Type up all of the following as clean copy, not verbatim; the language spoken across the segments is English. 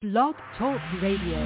Blog Talk Radio.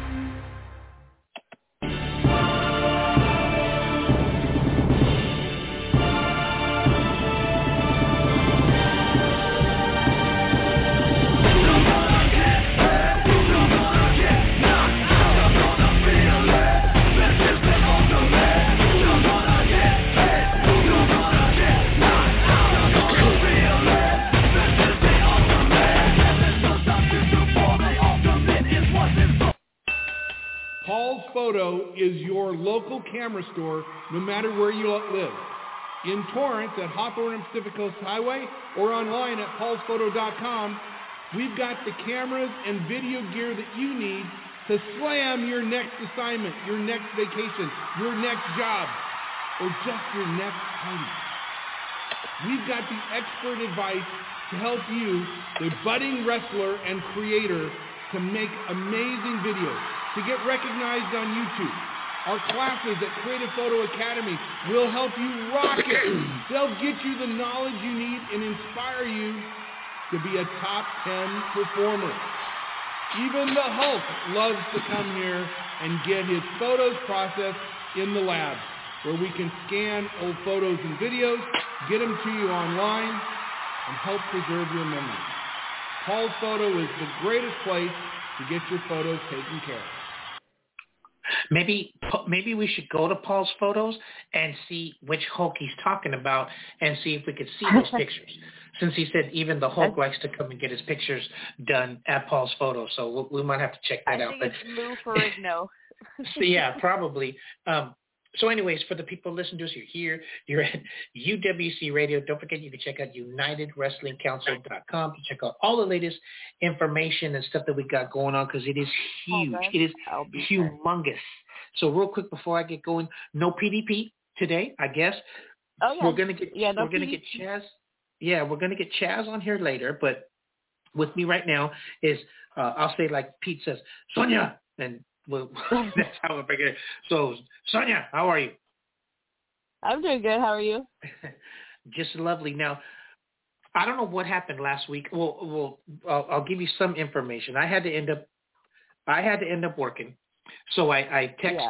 Paul's Photo is your local camera store no matter where you live. In Torrance at Hawthorne and Pacific Coast Highway or online at paulsphoto.com, we've got the cameras and video gear that you need to slam your next assignment, your next vacation, your next job, or just your next party. We've got the expert advice to help you, the budding wrestler and creator, to make amazing videos, to get recognized on YouTube. Our classes at Creative Photo Academy will help you rock it. They'll get you the knowledge you need and inspire you to be a top 10 performer. Even the Hulk loves to come here and get his photos processed in the lab, where we can scan old photos and videos, get them to you online, and help preserve your memories. Paul's Photo is the greatest place to get your photos taken care of. Maybe we should go to Paul's Photos and see which Hulk he's talking about and see if we could see those pictures. Since he said even the Hulk likes to come and get his pictures done at Paul's Photos, so we might have to check that out. I think it's Lou Ferrigno. So yeah, probably. So anyways, for the people listening to us, you're here, you're at UWC Radio. Don't forget you can check out UnitedWrestlingCouncil.com to check out all the latest information and stuff that we got going on, because it is huge. It is humongous. So real quick before I get going, no PDP today, I guess. Oh yeah. We're gonna get Chaz. Yeah, we're gonna get Chaz on here later, but with me right now is I'll say like Pete says, Sonia, and well, that's how we're breaking it. So, Sonia, how are you? I'm doing good. How are you? Just lovely. Now, I don't know what happened last week. Well, I'll give you some information. I had to end up working, so I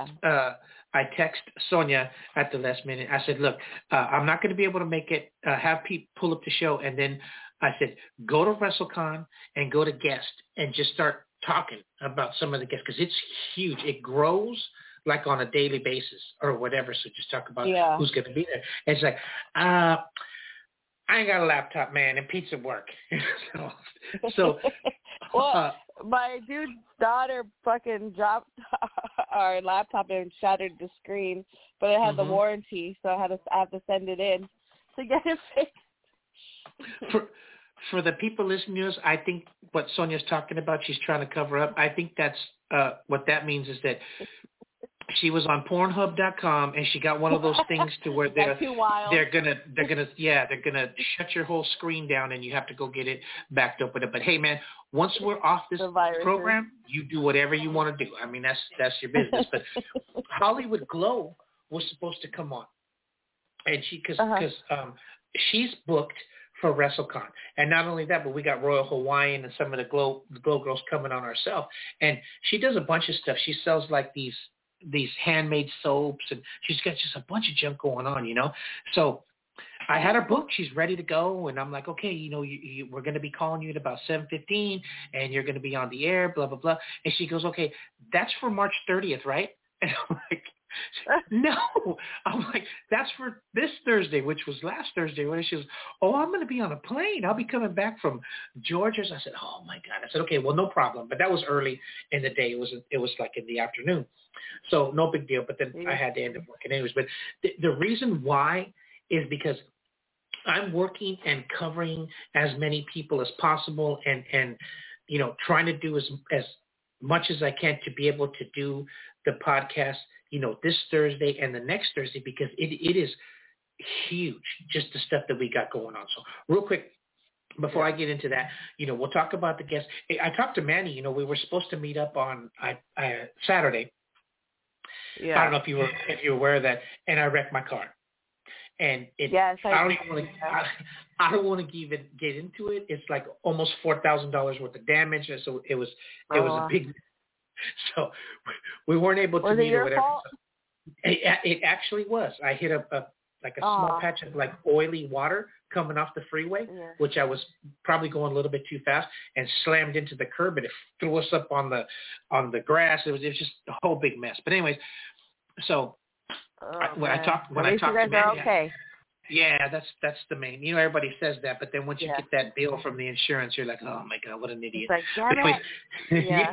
text Sonia at the last minute. I said, look, I'm not going to be able to make it. Have Pete pull up the show, and then I said, go to WrestleCon and go to guest and just start talking about some of the guests, because it's huge. It grows like on a daily basis or whatever. So just talk about who's going to be there. And it's like, I ain't got a laptop, man, and Pete's at work. so well, my dude's daughter fucking dropped our laptop and shattered the screen, but it had the warranty, so I have to send it in to get it fixed. For the people listening to us, I think what Sonia's talking about, she's trying to cover up. I think that's what that means is that she was on Pornhub.com and she got one of those things to where they're gonna shut your whole screen down and you have to go get it backed up with it. But hey, man, once we're off this program, you do whatever you want to do. I mean, that's your business. But Hollywood Glow was supposed to come on, and because she's booked for WrestleCon. And not only that, but we got Royal Hawaiian and some of the Glow girls coming on herself. And she does a bunch of stuff. She sells like these handmade soaps, and she's got just a bunch of junk going on, you know. So I had her booked. She's ready to go. And I'm like, okay, you know, we're going to be calling you at about 7:15 and you're going to be on the air, blah, blah, blah. And she goes, okay, that's for March 30th, right? And I'm like, no. I'm like, that's for this Thursday, which was last Thursday. When she goes, oh, I'm going to be on a plane. I'll be coming back from Georgia. So I said, oh my God. I said, okay, well, no problem. But that was early in the day. It was like in the afternoon. So no big deal. But then I had to end up working anyways. But the reason why is because I'm working and covering as many people as possible and you know, trying to do as much as I can to be able to do the podcast, you know, this Thursday and the next Thursday, because it is huge, just the stuff that we got going on. So real quick, before I get into that, you know, we'll talk about the guests. Hey, I talked to Manny, you know, we were supposed to meet up on Saturday. Yeah. I don't know if you were aware of that, and I wrecked my car. And yes, I don't even want to. I don't want to even get into it. It's like almost $4,000 worth of damage, and so it was a big. So we weren't able to meet or whatever. Fault? It actually was. I hit a small patch of like oily water coming off the freeway, which I was probably going a little bit too fast, and slammed into the curb, and it threw us up on the grass. It was just a whole big mess. But anyways, so when I talked to Manny, okay. Yeah, that's the main. Everybody says that, but then once you get that bill from the insurance, you're like, oh my God, what an idiot. It's like, damn it. Yeah.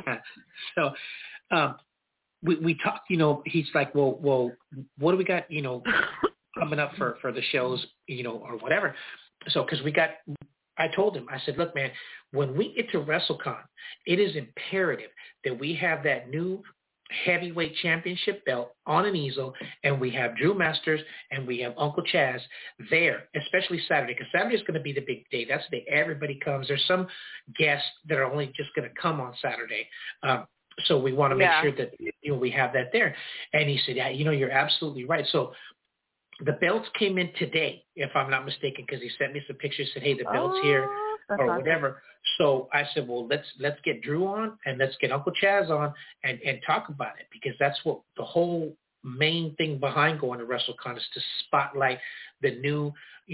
So we talked. He's like, well, what do we got? Coming up for the shows, or whatever. So because I told him, I said, look, man, when we get to WrestleCon, it is imperative that we have that new heavyweight championship belt on an easel, and we have Drew Masters and we have Uncle Chaz there, especially Saturday, because Saturday is going to be the big day. That's the day everybody comes. There's some guests that are only just going to come on Saturday. So we want to make sure that we have that there. And he said, yeah, you're absolutely right. So the belts came in today, if I'm not mistaken, because he sent me some pictures, said, hey, the belt's here or whatever. So I said, well, let's get Drew on and let's get Uncle Chaz on and talk about it, because that's what the whole main thing behind going to WrestleCon is, to spotlight the new,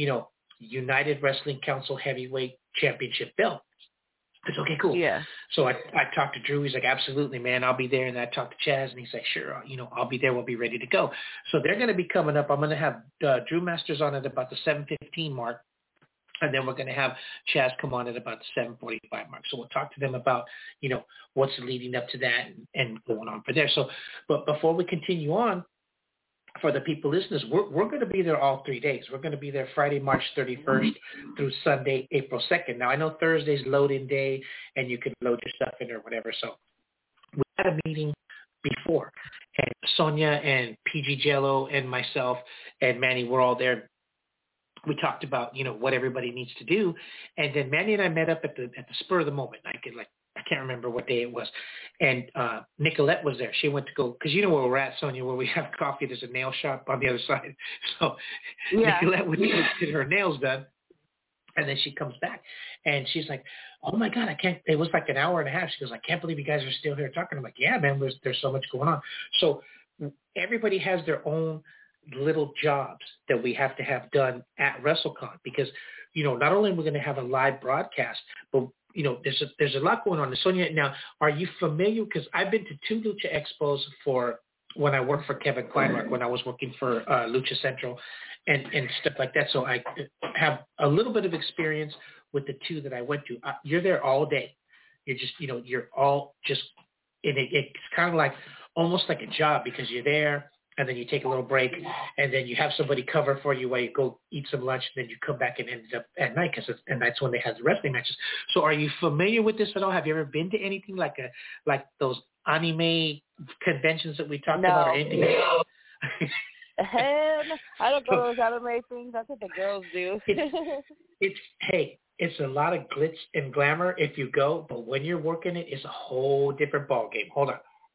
United Wrestling Council Heavyweight Championship belt. It's okay, cool. Yeah. So I talked to Drew. He's like, absolutely, man, I'll be there. And I talked to Chaz, and he's like, sure, I'll be there. We'll be ready to go. So they're going to be coming up. I'm going to have Drew Masters on at about the 7:15 mark. And then we're going to have Chaz come on at about the 7:45 mark. So we'll talk to them about, what's leading up to that and going on for there. So, but before we continue on, for the people listeners, we're going to be there all 3 days. We're going to be there Friday, March 31st through Sunday, April 2nd. Now, I know Thursday's load-in day, and you can load your stuff in or whatever. So we had a meeting before, and Sonia and PG Jello and myself and Manny were all there. We talked about, what everybody needs to do. And then Manny and I met up at the spur of the moment. I can't remember what day it was. And Nicolette was there. She went to go, because you know where we're at, Sonia, where we have coffee. There's a nail shop on the other side. So Nicolette went to get her nails done. And then she comes back and she's like, oh my God, it was like an hour and a half. She goes, I can't believe you guys are still here talking. I'm like, yeah, man, there's so much going on. So everybody has their own little jobs that we have to have done at WrestleCon, because, not only are we going to have a live broadcast, but there's a lot going on. Sonia, now, are you familiar? Because I've been to 2 Lucha Expos for when I worked for Kevin Kleinrock, when I was working for Lucha Central and stuff like that. So I have a little bit of experience with the 2 that I went to. You're there all day. You're just, you're all just, and it's kind of like almost like a job, because you're there, and then you take a little break, and then you have somebody cover for you while you go eat some lunch, and then you come back and end up at night, and that's when they have the wrestling matches. So are you familiar with this at all? Have you ever been to anything like those anime conventions that we talked about, or anything? Hell, I don't go to those anime things. That's what the girls do. It's a lot of glitz and glamour if you go, but when you're working it, it's a whole different ballgame. Hold on.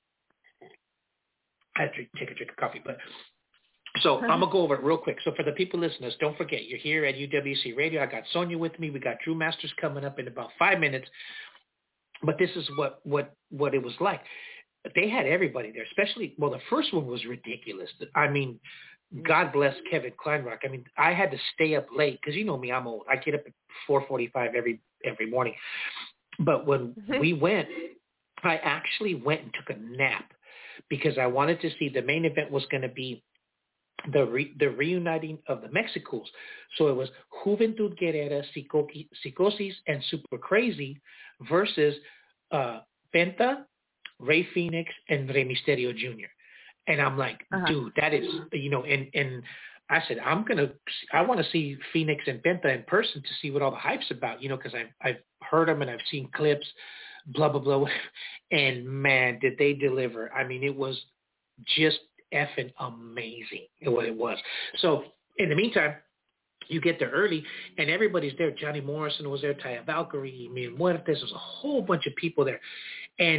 I had to take a drink of coffee, but so I'm going to go over it real quick. So for the people listeners, don't forget, you're here at UWC Radio. I got Sonia with me. We got Drew Masters coming up in about 5 minutes. But this is what it was like. They had everybody there, especially, the first one was ridiculous. I mean, God bless Kevin Kleinrock. I mean, I had to stay up late because you know me, I'm old. I get up at 4:45 every morning. But when we went, I actually went and took a nap, because I wanted to see, the main event was going to be the reuniting of the Mexicals. So it was Juventud Guerrera, Psicosis, and Super Crazy versus Penta, Rey Fénix, and Rey Mysterio Jr. And I'm like, dude, that is, and I said, I want to see Fénix and Penta in person to see what all the hype's about, because I've heard them and I've seen clips, blah, blah, blah. And man, did they deliver. I mean, it was just effing amazing what it was. So in the meantime, you get there early and everybody's there. Johnny Morrison was there, Taya Valkyrie, Mil Muertes. There's a whole bunch of people there. And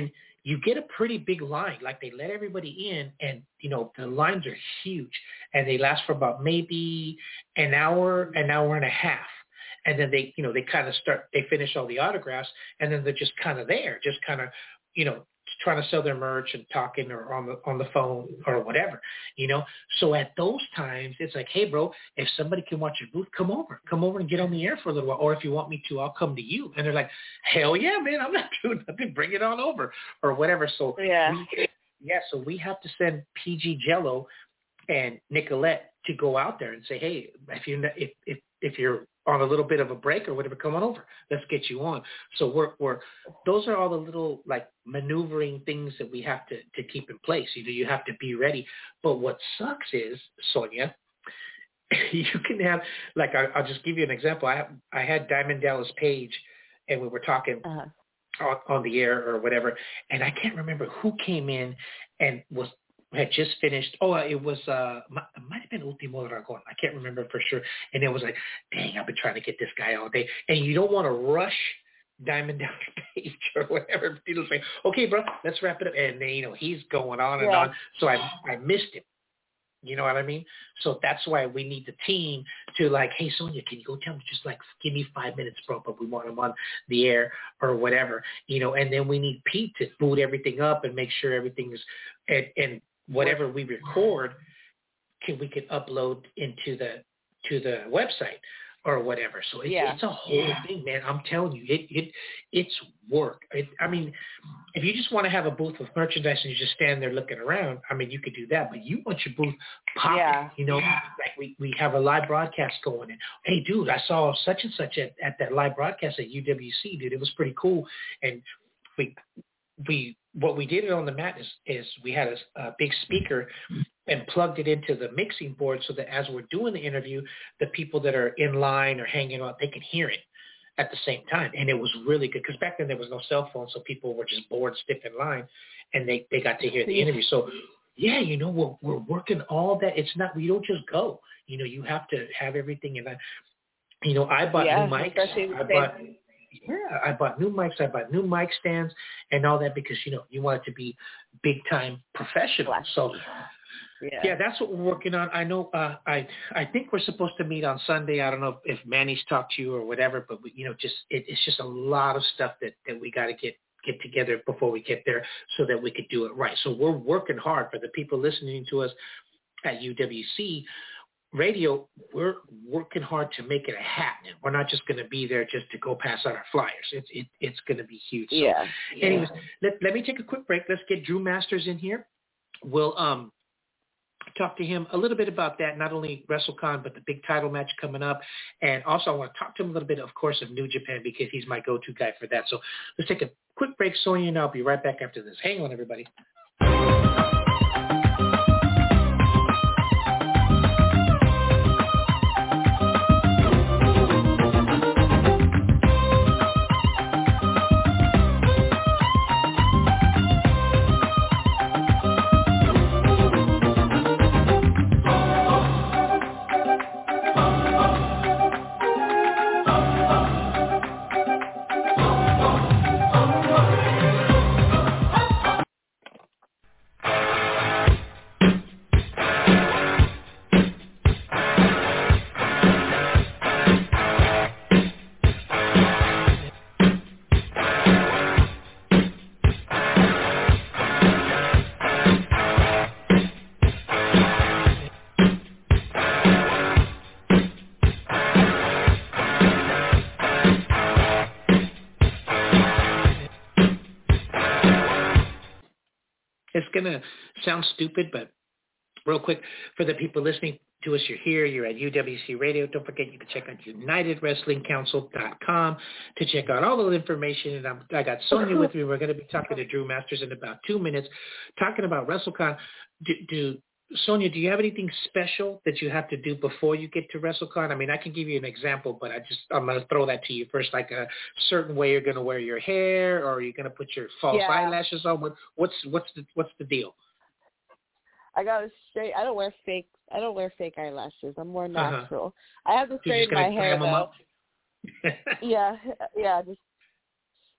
you get a pretty big line. Like they let everybody in, and the lines are huge, and they last for about maybe an hour and a half. And then they kind of they finish all the autographs, and then they're just kind of there, just kind of, trying to sell their merch and talking or on the phone or whatever, So at those times, it's like, hey, bro, if somebody can watch your booth, come over and get on the air for a little while. Or if you want me to, I'll come to you. And they're like, hell yeah, man, I'm not doing nothing. Bring it on over or whatever. So so we have to send PG Jello and Nicolette to go out there and say, hey, if you're on a little bit of a break or whatever, come on over. Let's get you on. So those are all the little like maneuvering things that we have to keep in place. You have to be ready. But what sucks is, Sonia, you can have, like, I'll just give you an example. I had Diamond Dallas Page, and we were talking on the air or whatever, and I can't remember who came in and had just finished. Oh, it was it might have been Ultimo Dragon. I can't remember for sure. And it was like, dang, I've been trying to get this guy all day. And you don't want to rush Diamond Dallas Page or whatever. People say, okay, bro, let's wrap it up. And then, he's going on and on. So I missed him. You know what I mean? So that's why we need the team to like, hey, Sonia, can you go tell him, just like, give me 5 minutes, bro, but we want him on the air or whatever, and then we need Pete to boot everything up and make sure everything is, and whatever we record, we can upload into the website or whatever. So it's a whole thing, man. I'm telling you, it's work. I mean, if you just want to have a booth with merchandise and you just stand there looking around, I mean, you could do that. But you want your booth popping, like we have a live broadcast going. And hey, dude, I saw such and such at that live broadcast at UWC, dude. It was pretty cool. And what we did on the mat is we had a big speaker and plugged it into the mixing board so that as we're doing the interview, the people that are in line or hanging out, they can hear it at the same time. And it was really good because back then there was no cell phone, so people were just bored, stiff in line, and they got to hear the interview. So, yeah, we're working all that. It's not, we don't just go. You have to have everything. And I bought new mics. I bought new mics. I bought new mic stands and all that because, you want it to be big time professional. So, that's what we're working on. I know. I think we're supposed to meet on Sunday. I don't know if Manny's talked to you or whatever, but it's just a lot of stuff that we got to get together before we get there so that we could do it right. So we're working hard for the people listening to us at UWC Radio. We're working hard to make it a happening. We're not just going to be there just to go pass out our flyers. It's going to be huge. So, anyways, let me take a quick break. Let's get Drew Masters in here. We'll talk to him a little bit about that, not only WrestleCon, but the big title match coming up. And also I want to talk to him a little bit, of course, of New Japan because he's my go-to guy for that. So let's take a quick break, Sonia, and I'll be right back after this. Hang on, everybody. It's going to sound stupid, but real quick, for the people listening to us, you're at UWC Radio. Don't forget you can check out UnitedWrestlingCouncil.com to check out all the information. And I got Sonia with me. We're going to be talking to Drew Masters in about 2 minutes, talking about WrestleCon. Sonia, do you have anything special that you have to do before you get to WrestleCon? I mean, I can give you an example, but I'm going to throw that to you first, like a certain way you're going to wear your hair, or you're going to put your false eyelashes on. What's the deal? I got to straight. I don't wear fake eyelashes. I'm more natural. I have to straighten my hair though. Yeah. Just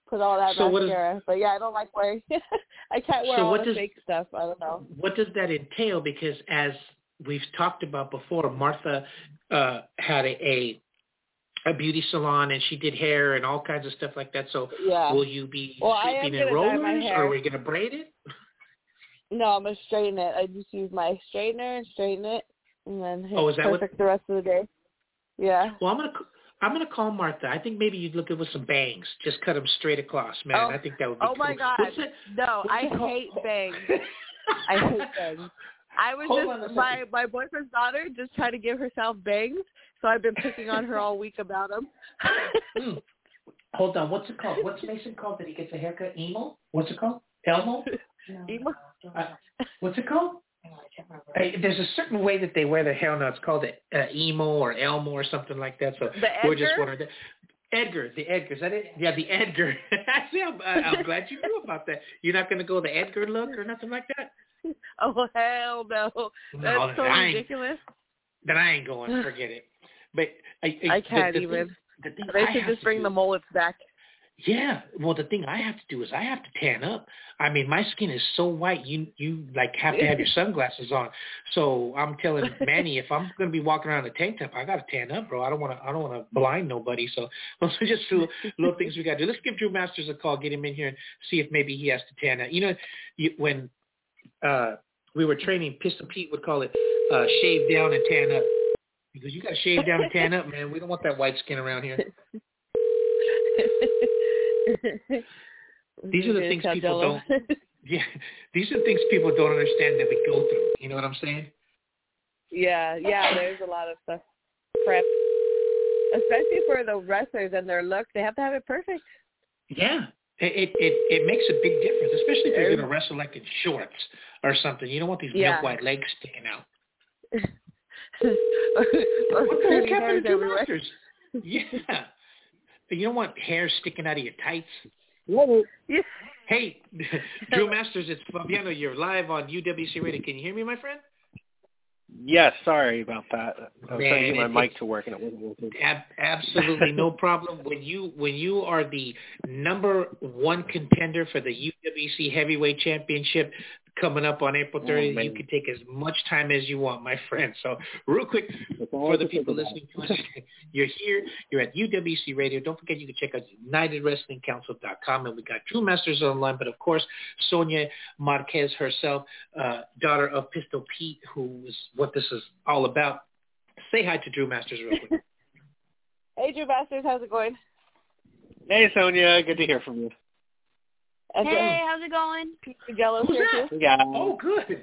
put all that mascara. But yeah, I don't like wearing. I can't wear all the fake stuff. I don't know. What does that entail? Because as we've talked about before, Martha had a beauty salon and she did hair and all kinds of stuff like that. So will you be shaping in rollers or are we going to braid it? No, I'm going to straighten it. I just use my straightener and straighten it, and then it's perfect the rest of the day. Yeah. Well, I'm gonna call Martha. I think maybe you'd look at with some bangs. Just cut them straight across, man. I think that would be cool. Oh my God! No, I hate bangs. I hate bangs. I was my boyfriend's daughter just tried to give herself bangs, so I've been picking on her all week about them. Hold on, what's it called? What's Mason called that he gets a haircut? Emo? What's it called? Elmo? Emo? What's it called? There's a certain way that they wear their hair now. It's called emo or Elmo or something like that. So we're just wondering. Edgar, the Edgar, is that it? Yeah, the Edgar. See, I'm glad you knew about that. You're not going to go the Edgar look or nothing like that? Oh, hell no. That's so ridiculous. Then I ain't going. Forget it. But I can't even. They should just bring the mullets back. Yeah. Well, the thing I have to do is I have to tan up. I mean, my skin is so white. You like have to have your sunglasses on. So I'm telling Manny, if I'm going to be walking around in a tank top, I got to tan up, bro. I don't want to blind nobody. So those are just little things we got to do. Let's give Drew Masters a call, get him in here, and see if maybe he has to tan up. You know, when we were training, Pistol Pete would call it shave down and tan up. Because you got to shave down and tan up, man. We don't want that white skin around here. These are the things people don't. Yeah, these are the things people don't understand that we go through. You know what I'm saying? Yeah. There's a lot of stuff prep, especially for the wrestlers and their look. They have to have it perfect. Yeah, it makes a big difference, especially if you're going to wrestle like in shorts or something. You don't want these milk white legs sticking out. What the heck happened to Drew Masters? Yeah. You don't want hair sticking out of your tights. Yeah. Hey, Drew Masters, it's Fabiano. You're live on UWC Radio. Can you hear me, my friend? Yes, sorry about that. I was trying to get my mic to work, and it wasn't working. Absolutely no problem. When you are the number one contender for the UWC Heavyweight Championship coming up on April 30th, you can take as much time as you want, my friend. So real quick, for the people listening to us, you're here, you're at UWC Radio. Don't forget you can check out UnitedWrestlingCouncil.com, and we got Drew Masters online, but of course, Sonia Marquez herself, daughter of Pistol Pete, who is what this is all about. Say hi to Drew Masters real quick. Hey, Drew Masters, how's it going? Hey, Sonia, good to hear from you. Hey, how's it going? PG Jello's here too. Yeah. Oh, good.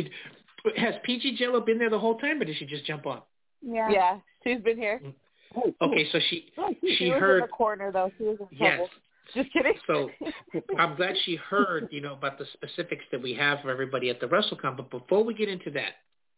Has PG Jello been there the whole time, or did she just jump on? Yeah, she's been here. Okay, so she was heard in the corner though. She was in trouble. Yes. Just kidding. So I'm glad she heard, about the specifics that we have for everybody at the WrestleCon. But before we get into that,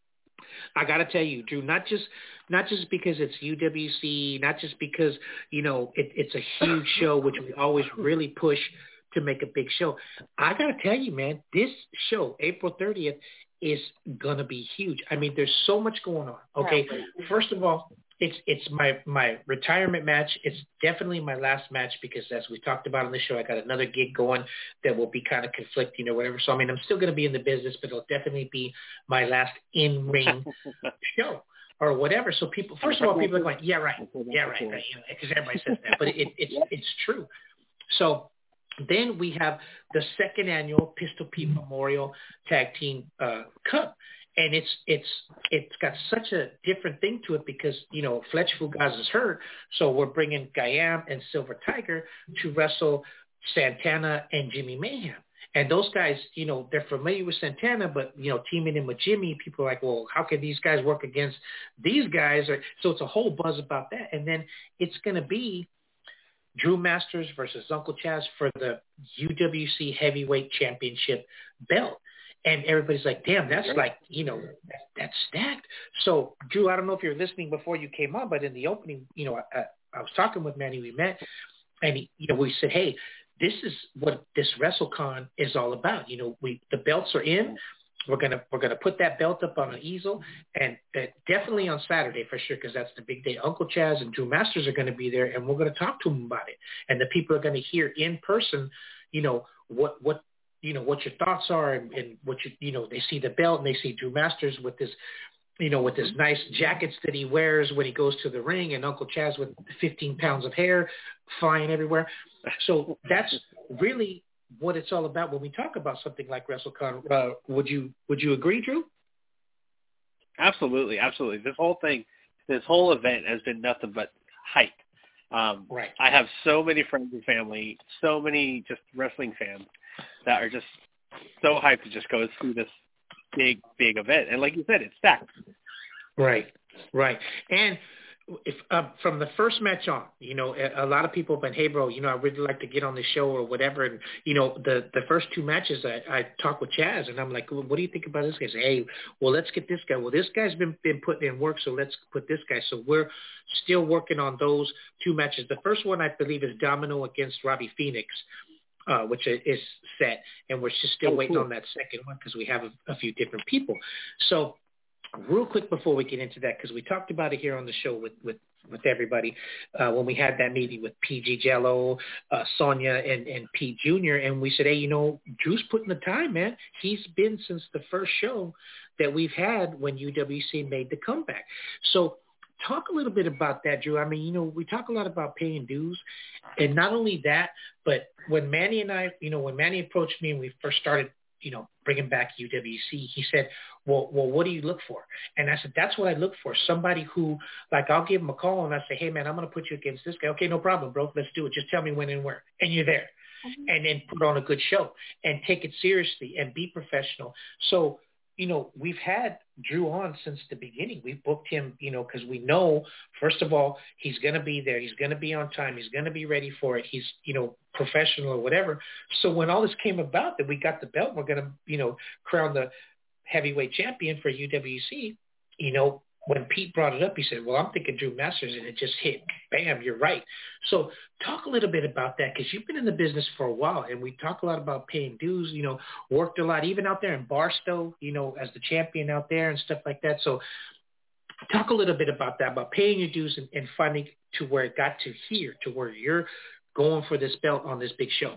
I got to tell you, Drew, not just because it's UWC, not just because, it's a huge show, which we always really push to make a big show. I got to tell you, man, this show, April 30th, is going to be huge. I mean, there's so much going on. Okay. First of all, it's my retirement match. It's definitely my last match because as we talked about on the show, I got another gig going that will be kind of conflicting or whatever. So, I mean, I'm still going to be in the business, but it'll definitely be my last in-ring show or whatever. So people, first of all, people are going, yeah, right. Because everybody says that, but it's true. So then we have the second annual Pistol Pete Memorial Tag Team Cup. And it's got such a different thing to it because, Fletch Fugaz is hurt. So we're bringing Gayam and Silver Tiger to wrestle Santana and Jimmy Mayhem. And those guys, they're familiar with Santana, but, teaming in with Jimmy, people are like, well, how can these guys work against these guys? So it's a whole buzz about that. And then it's going to be Drew Masters versus Uncle Chaz for the UWC Heavyweight Championship belt. And everybody's like, damn, that's like, that's stacked. So, Drew, I don't know if you're listening before you came on, but in the opening, I was talking with Manny, we met, and, we said, hey, this is what this WrestleCon is all about. The belts are in. We're gonna put that belt up on an easel, and definitely on Saturday for sure, because that's the big day. Uncle Chaz and Drew Masters are going to be there, and we're going to talk to them about it. And the people are going to hear in person, what your thoughts are, and what they see the belt and they see Drew Masters with this, with his nice jackets that he wears when he goes to the ring, and Uncle Chaz with 15 pounds of hair flying everywhere. So that's really what it's all about when we talk about something like WrestleCon. Would you agree, Drew? Absolutely. This whole event has been nothing but hype. Right. I have so many friends and family, so many just wrestling fans that are just so hyped to just go through this big event. And like you said, it's stacked. Right. And if from the first match on, a lot of people have been, hey, bro, I'd really like to get on the show or whatever. And, the first two matches, I talked with Chaz, and I'm like, well, what do you think about this guy? I say, hey, well, let's get this guy. Well, this guy's been putting in work, so let's put this guy. So we're still working on those two matches. The first one, I believe, is Domino against Robbie Phoenix, which is set. And we're just still waiting on that second one because we have a few different people. So real quick before we get into that, because we talked about it here on the show with everybody when we had that meeting with PG Jello, Sonya, and Pete Jr., and we said, hey, Drew's putting the time, man. He's been since the first show that we've had when UWC made the comeback. So talk a little bit about that, Drew. I mean, we talk a lot about paying dues, and not only that, but when Manny and I, when Manny approached me and we first started bringing back UWC, he said, well, what do you look for? And I said, that's what I look for. Somebody who, like, I'll give him a call and I say, hey, man, I'm going to put you against this guy. Okay, no problem, bro. Let's do it. Just tell me when and where. And you're there. Mm-hmm. And then put on a good show and take it seriously and be professional. So, we've had Drew on since the beginning. We booked him, because we know, first of all, he's going to be there. He's going to be on time. He's going to be ready for it. He's, professional or whatever. So when all this came about, that we got the belt, we're going to, crown the heavyweight champion for UWC, when Pete brought it up, he said, well, I'm thinking Drew Masters, and it just hit. Bam, you're right. So talk a little bit about that, because you've been in the business for a while, and we talk a lot about paying dues, worked a lot, even out there in Barstow, as the champion out there and stuff like that. So talk a little bit about that, about paying your dues and finding to where it got to here, to where you're going for this belt on this big show.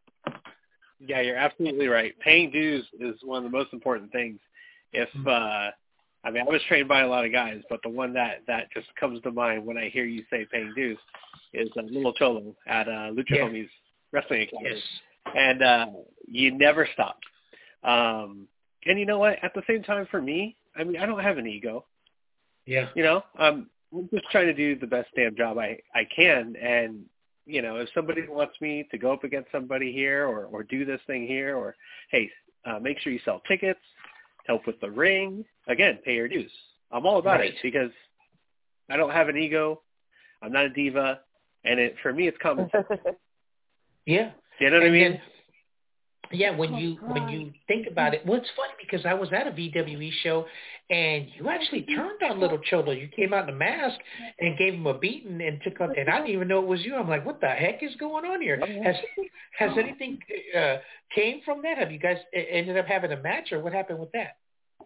Yeah, you're absolutely right. Paying dues is one of the most important things. If I was trained by a lot of guys, but the one that just comes to mind when I hear you say paying dues is Little Cholo at Lucha Homies Wrestling Academy. Yes. And you never stop. And you know what? At the same time, for me, I don't have an ego. Yeah. I'm just trying to do the best damn job I can. And, if somebody wants me to go up against somebody here or do this thing here, or, hey, make sure you sell tickets, help with the ring, again, pay your dues. I'm all about it because I don't have an ego. I'm not a diva. And for me, it's common sense. Yeah. You know what I mean? When you think about it, well, it's funny because I was at a VWE show, and you actually turned on Little Cholo. You came out in a mask and gave him a beating and took on, and I didn't even know it was you. I'm like, what the heck is going on here? Has anything came from that? Have you guys ended up having a match, or what happened with that?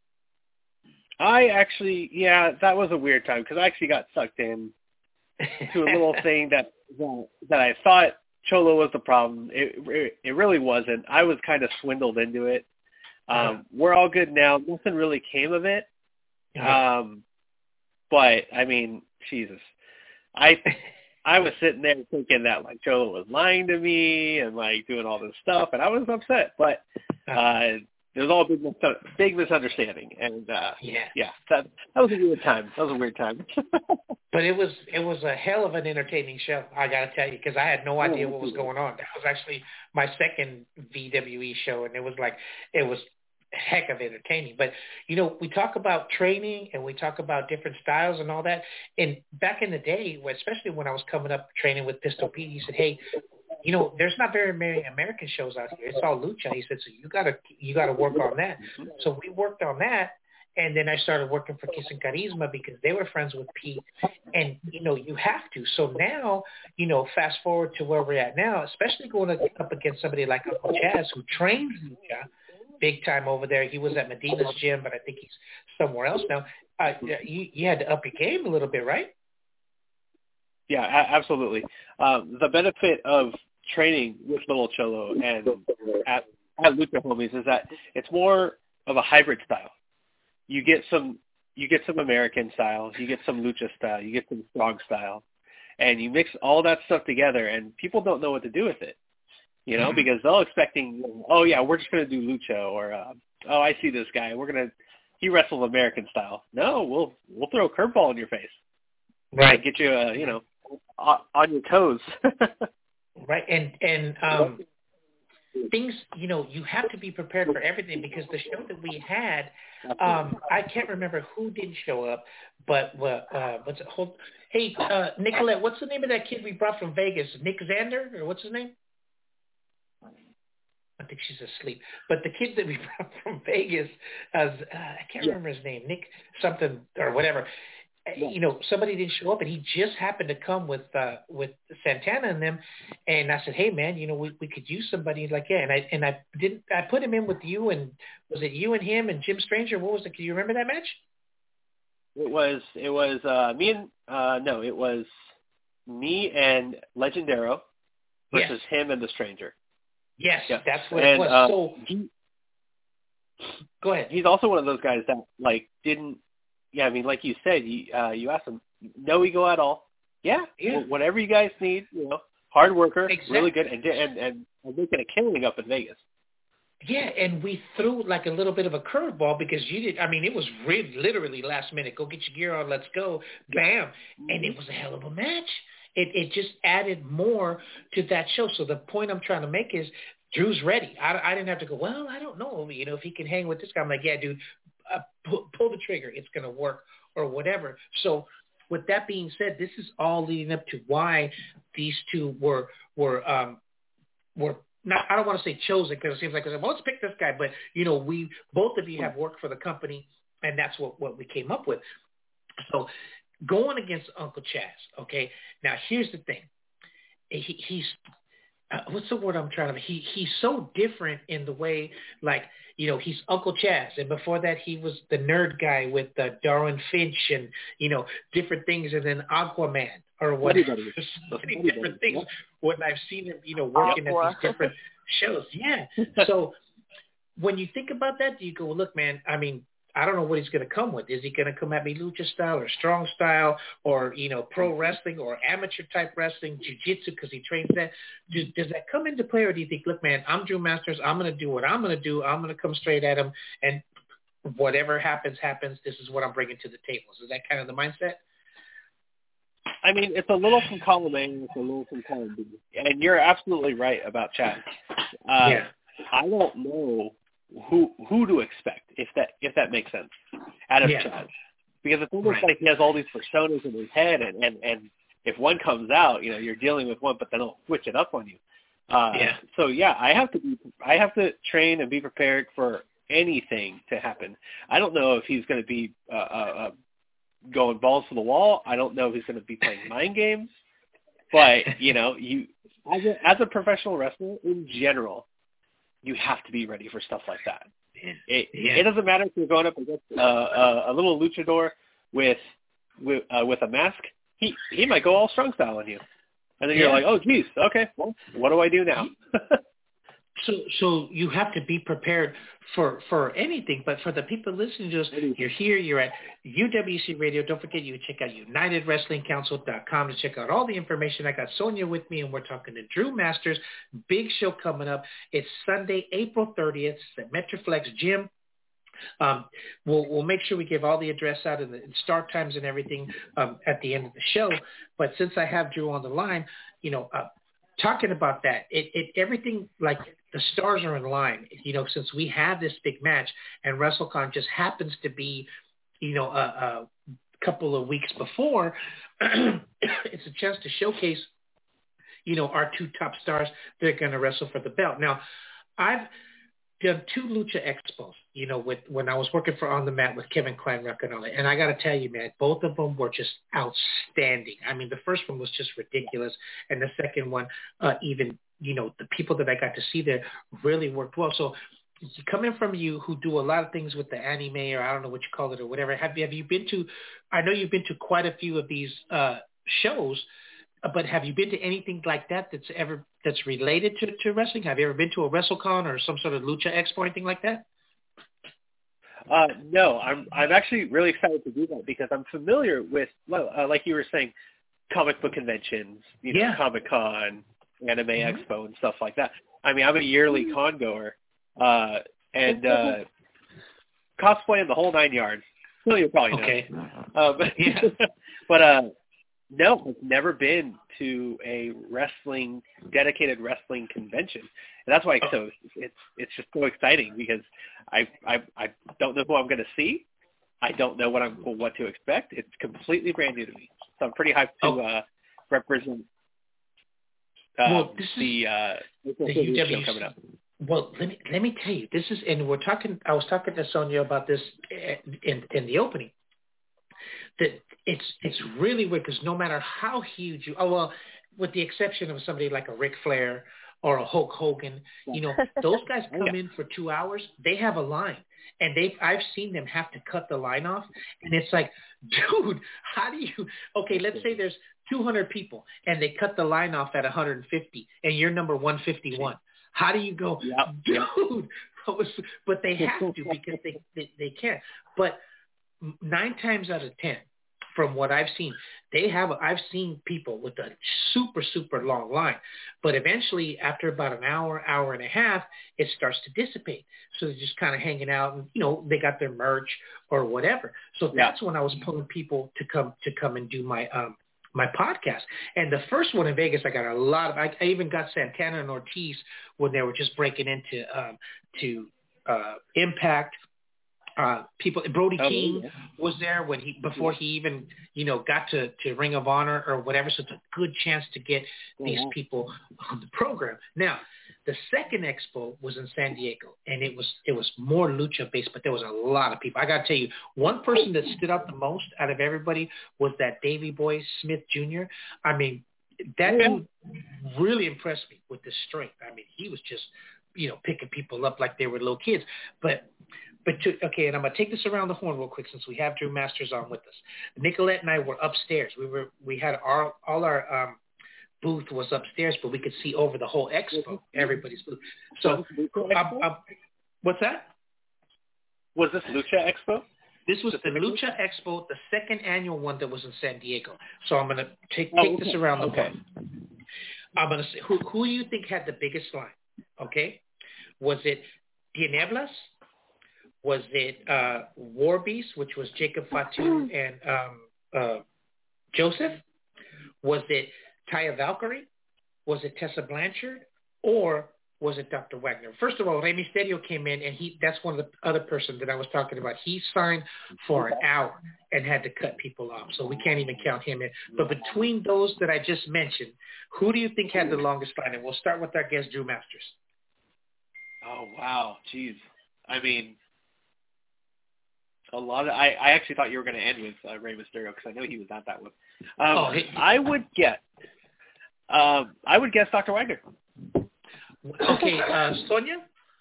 I actually, that was a weird time because I actually got sucked in to a little thing that I thought Cholo was the problem. It really wasn't. I was kind of swindled into it. We're all good now. Nothing really came of it. But Jesus, I was sitting there thinking that like Cholo was lying to me and like doing all this stuff, and I was upset. But there was all a big misunderstanding, and that was a weird time. But it was a hell of an entertaining show, I got to tell you, because I had no idea what was going on. That was actually my second VWE show, and it was heck of entertaining. But, we talk about training and we talk about different styles and all that. And back in the day, especially when I was coming up training with Pistol Pete, he said, hey, there's not very many American shows out here. It's all lucha. He said, so you gotta work on that. So we worked on that. And then I started working for Kiss and Charisma because they were friends with Pete. And, you have to. So now, fast forward to where we're at now, especially going up against somebody like Uncle Chaz who trains lucha, big time over there. He was at Medina's gym, but I think he's somewhere else now. You had to up your game a little bit, right? Yeah, absolutely. The benefit of training with Little Cholo and at Lucha Homies is that it's more of a hybrid style. You get some American style, you get some lucha style, you get some strong style, and you mix all that stuff together, and people don't know what to do with it, because they're expecting, oh yeah, we're just going to do lucha, or oh, I see this guy, he wrestles American style. No, we'll throw a curveball in your face, right? Get you, on your toes, right? And things, you have to be prepared for everything, because the show that we had, I can't remember who didn't show up, but hey, Nicolette, what's the name of that kid we brought from Vegas? Nick Xander, or what's his name? I think she's asleep. But the kid that we brought from Vegas, I can't remember his name, Nick something or whatever. Somebody didn't show up, and he just happened to come with Santana and them, and I said, hey man, we could use somebody like that, and I put him in with you, and was it you and him and Jim Stranger? What was it? Can you remember that match? It was me and Legendaro versus him and the Stranger. Yes, that's what it was. Go ahead. He's also one of those guys that didn't. Yeah, I mean, like you said, you asked him, no ego at all. Yeah. Whatever you guys need, hard worker, really good, and making a killing up in Vegas. Yeah, and we threw like a little bit of a curveball, because it was really literally last minute. Go get your gear on, let's go, bam. And it was a hell of a match. It just added more to that show. So the point I'm trying to make is Drew's ready. I didn't have to go, well, I don't know, if he can hang with this guy. I'm like, yeah, dude, pull the trigger. It's going to work, or whatever. So with that being said, this is all leading up to why these two were not, I don't want to say chosen, because it seems like, well, let's pick this guy. But, both of you have worked for the company, and that's what we came up with. So going against Uncle Chaz, okay? Now, here's the thing. He's what's the word I'm trying to? He's so different in the way, he's Uncle Chaz, and before that he was the nerd guy with Darwin Finch and different things, and then Aquaman or whatever. So many different things when I've seen him, working at these different shows. Yeah. So when you think about that, do you go, well, look, man, I mean, I don't know what he's going to come with. Is he going to come at me lucha style or strong style or, pro wrestling or amateur type wrestling, jiu-jitsu, because he trains that? Does that come into play, or do you think, look, man, I'm Drew Masters. I'm going to do what I'm going to do. I'm going to come straight at him, and whatever happens, happens. This is what I'm bringing to the table. Is that kind of the mindset? I mean, it's a little from column A and it's a little from column B. And you're absolutely right about Chaz. I don't know who to expect, if that makes sense, out of Chaz, because it's almost like he has all these personas in his head, and if one comes out, you're dealing with one, but then he'll switch it up on you. So I have to train and be prepared for anything to happen. I don't know if he's going to be going balls to the wall. I don't know if he's going to be playing mind games, but you as a professional wrestler in general, you have to be ready for stuff like that. It doesn't matter if you're going up against a little luchador with a mask. He might go all strong style on you, and then you're like, oh geez, okay, well, what do I do now? So you have to be prepared for anything. But for the people listening to us, you're here, you're at UWC Radio. Don't forget, you can check out UnitedWrestlingCouncil.com to check out all the information. I got Sonia with me, and we're talking to Drew Masters. Big show coming up. It's Sunday, April 30th at Metroflex Gym. We'll make sure we give all the address out and the start times and everything at the end of the show. But since I have Drew on the line, talking about that, everything, like the stars are in line, since we have this big match, and WrestleCon just happens to be, a couple of weeks before, it's a chance to showcase, our two top stars that are going to wrestle for the belt. Now, I've done 2 Lucha Expos, when I was working for On the Mat with Kevin Kleinrock and all that. And I got to tell you, man, both of them were just outstanding. I mean, the first one was just ridiculous. And the second one, even, the people that I got to see there really worked well. So coming from you who do a lot of things with the anime, or I don't know what you call it or whatever, have you been to, I know you've been to quite a few of these shows, but have you been to anything like that that's related to wrestling? Have you ever been to a WrestleCon or some sort of Lucha Expo or anything like that? No, I'm actually really excited to do that because I'm familiar with, like you were saying, comic book conventions, Comic-Con, Anime Expo, and stuff like that. I mean, I'm a yearly con goer, and cosplay in the whole 9 yards. Well, you probably know. Okay. But no, I've never been to a dedicated wrestling convention, and that's why it's just so exciting because I don't know who I'm going to see. I don't know what to expect. It's completely brand new to me, so I'm pretty hyped to represent the UWC show coming up. Well, let me tell you, this is, and I was talking to Sonia about this in the opening. That it's really weird because no matter how huge with the exception of somebody like a Ric Flair or a Hulk Hogan, those guys come in for 2 hours, they have a line. And I've seen them have to cut the line off. And it's like, dude, how do you, let's say there's 200 people and they cut the line off at 150 and you're number 151. How do you go, dude? But they have to because they can't. But 9 times out of 10, from what I've seen, I've seen people with a super, super long line. But eventually, after about an hour, hour and a half, it starts to dissipate. So they're just kind of hanging out and, they got their merch or whatever. So that's when I was pulling people to come and do my my podcast. And the first one in Vegas, I got a lot of, I even got Santana and Ortiz when they were just breaking into Impact. People, Brody King was there before he even, got to Ring of Honor or whatever. So it's a good chance to get these people on the program. Now, the second expo was in San Diego, and it was more lucha based, but there was a lot of people. I got to tell you, one person that stood out the most out of everybody was that Davey Boy Smith Jr. I mean, that dude really impressed me with his strength. I mean, he was just, picking people up like they were little kids. And I'm going to take this around the horn real quick since we have Drew Masters on with us. Nicolette and I were upstairs. We had all our booth was upstairs, but we could see over the whole expo, everybody's booth. So, what's that? Was this Lucha Expo? This was the Lucha Expo, the second annual one that was in San Diego. So I'm going to take this around the horn. I'm going to say, who do you think had the biggest line? Okay. Was it Tinieblas? Was it War Beast, which was Jacob Fatu and Joseph? Was it Taya Valkyrie? Was it Tessa Blanchard? Or was it Dr. Wagner? First of all, Rey Mysterio came in, and that's one of the other person that I was talking about. He signed for an hour and had to cut people off, so we can't even count him in. But between those that I just mentioned, who do you think had the longest line? And we'll start with our guest, Drew Masters. Oh, wow. Jeez. I mean, a lot of. I actually thought you were going to end with Rey Mysterio because I know he was at that one. I would guess Dr. Wagner. Okay, Sonia.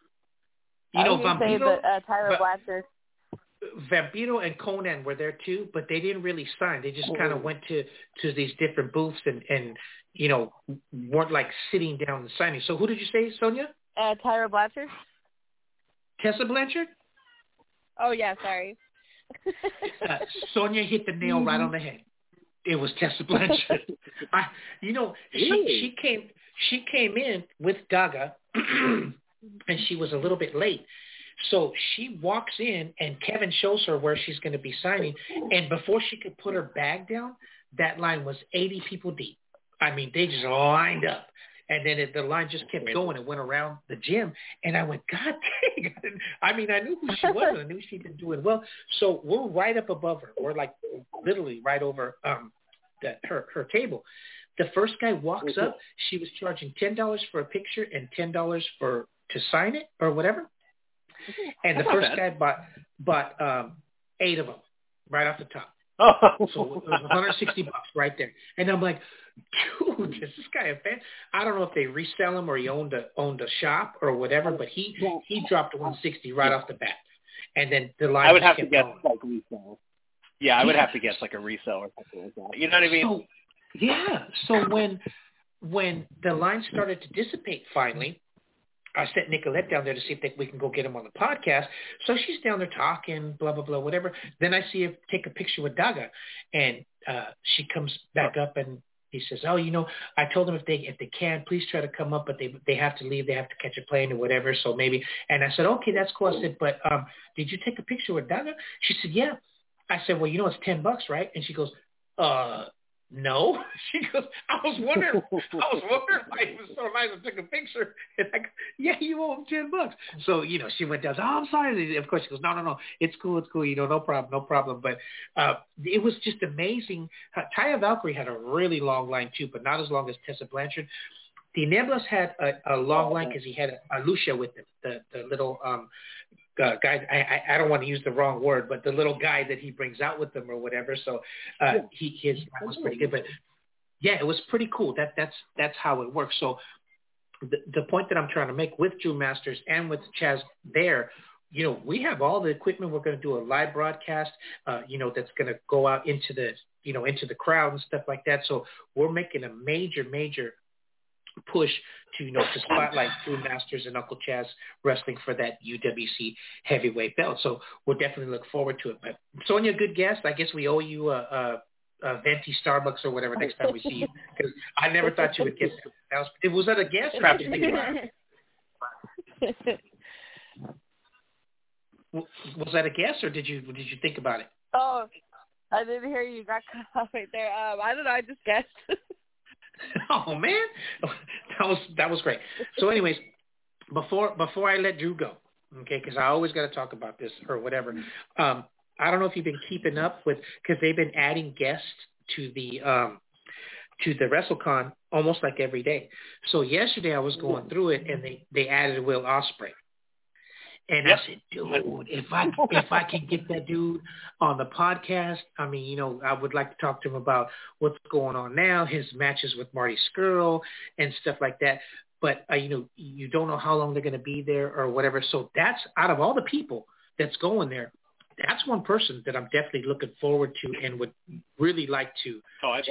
Tyler Blanchard. Vampiro and Conan were there too, but they didn't really sign. They just kind of went to these different booths and weren't like sitting down and signing. So who did you say, Sonia? Tyler Blanchard. Tessa Blanchard? Oh, yeah, sorry. Sonia hit the nail right on the head. It was Tessa Blanchard. She came in with Daga, and she was a little bit late. So she walks in, and Kevin shows her where she's going to be signing. And before she could put her bag down, that line was 80 people deep. I mean, they just lined up. And then the line just kept going and went around the gym. And I went, God dang. I mean, I knew who she was, and I knew she'd been doing well. So we're right up above her. We're like literally right over her table. The first guy walks up. She was charging $10 for a picture and $10 to sign it or whatever. And the first guy bought 8 of them right off the top. So it was $160 right there. And I'm like, dude, is this guy a fan? I don't know if they resell him or he owned a shop or whatever, but he dropped $160 right off the bat. And then the line I would have to kept guess going. like resell. Yeah, I would have to guess like a resell or something like that. You know what I mean? So when the line started to dissipate finally, I sent Nicolette down there to see if we can go get him on the podcast. So she's down there talking, blah, blah, blah, whatever. Then I see her take a picture with Daga, and she comes back up and he says, oh, I told them if they can, please try to come up, but they have to leave. They have to catch a plane or whatever. So maybe. And I said, okay, that's cool. I said, but did you take a picture with Daga? She said, yeah. I said, well, it's $10, right? And she goes, no. She goes, I was wondering why it was so nice to take a picture. And I go, yeah, you owe him $10. So, she went down. Oh, I'm sorry. Of course, she goes, no. It's cool. No problem. But it was just amazing. Taya Valkyrie had a really long line too, but not as long as Tessa Blanchard. Tinieblas had a long line because he had a Lucia with him, the little guy. I don't want to use the wrong word, but the little guy that he brings out with him or whatever. So his line was pretty good. But yeah, it was pretty cool. That's how it works. So the point that I'm trying to make with Drew Masters and with Chaz there, we have all the equipment. We're going to do a live broadcast, that's going to go out into the crowd and stuff like that. So we're making a major push to to spotlight Drew Masters and Uncle Chaz wrestling for that UWC heavyweight belt. So we'll definitely look forward to it. But Sonia, good guest. I guess we owe you a venti Starbucks or whatever next time we see you, because I never thought you would get that. Was that a guess? Or did you think about it? Was that a guess, or did you think about it? Oh, I didn't hear you. Got cut off right there. I don't know. I just guessed. Oh man, that was great. So, anyways, before I let Drew go, okay, because I always got to talk about this or whatever. I don't know if you've been keeping up with, because they've been adding guests to the WrestleCon almost like every day. So yesterday I was going through it and they added Will Ospreay. And I said, dude, if I can get that dude on the podcast, I mean, I would like to talk to him about what's going on now, his matches with Marty Scurll and stuff like that. But, you don't know how long they're going to be there or whatever. So that's, out of all the people that's going there, that's one person that I'm definitely looking forward to and would really like to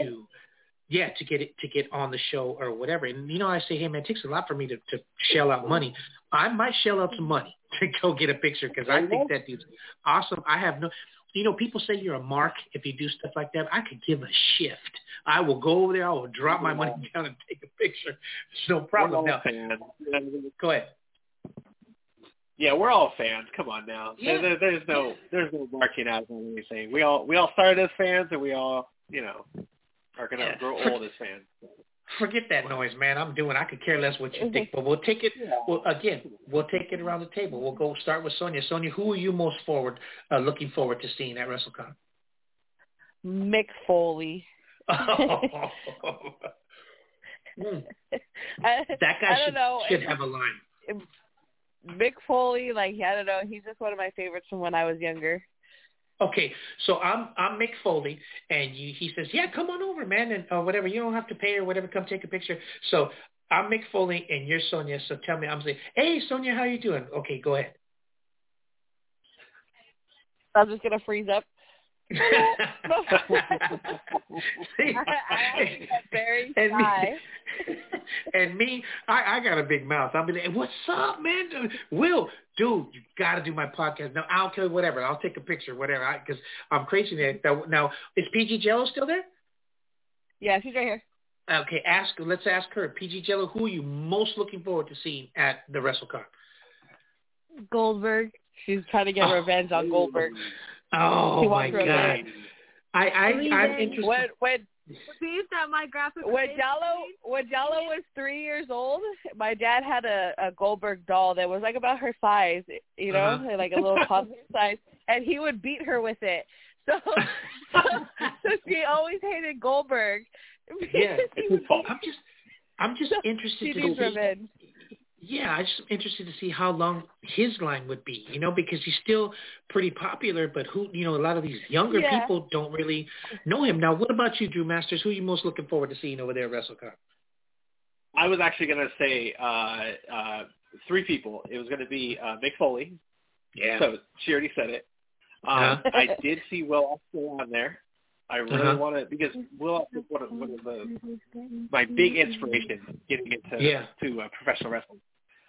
get on the show or whatever. And, I say, hey, man, it takes a lot for me to shell out money. I might shell out some money to go get a picture because I think that dude's awesome. I have no, people say you're a mark if you do stuff like that. I could give a shift. I will go over there. I will drop my money down and take a picture. It's no problem. Now, go ahead. Yeah, we're all fans. Come on now. Yeah. There's no marking out on anything. We all started as fans, and we all, are going to grow old as fans. Forget that noise, man. I could care less what you think, but we'll take it. Well, again, we'll take it around the table. We'll go start with Sonia. Sonia, who are you most looking forward to seeing at WrestleCon? Mick Foley. That guy should have a line. Mick Foley, I don't know. He's just one of my favorites from when I was younger. Okay, so I'm Mick Foley, and he says, yeah, come on over, man, and whatever. You don't have to pay or whatever. Come take a picture. So I'm Mick Foley, and you're Sonia. So tell me, I'm saying, hey, Sonia, how you doing? Okay, go ahead. I'm just going to freeze up. See, I get very shy. And me, I got a big mouth. I'll be like, what's up, man? Will, dude, you got to do my podcast. No, I'll tell you whatever. I'll take a picture, whatever, because I'm crazy. Now, is PG Jello still there? Yeah, she's right here. Okay, let's ask her. PG Jello, who are you most looking forward to seeing at the WrestleCon? Goldberg. She's trying to get revenge on Goldberg. Oh my God! I'm interested. When Jello was 3 years old, my dad had a Goldberg doll that was about her size, like a little puppy size, and he would beat her with it. So she always hated Goldberg. Yeah, I'm just interested to see. Revenge. Yeah, I'm just interested to see how long his line would be, because he's still pretty popular, but a lot of these younger people don't really know him. Now, what about you, Drew Masters? Who are you most looking forward to seeing over there at WrestleCon? I was actually going to say 3 people. It was going to be Mick Foley. Yeah. So she already said it. I did see Will Ospreay on there. I really want to, because Will Ospreay is one of my big inspirations getting into professional wrestling.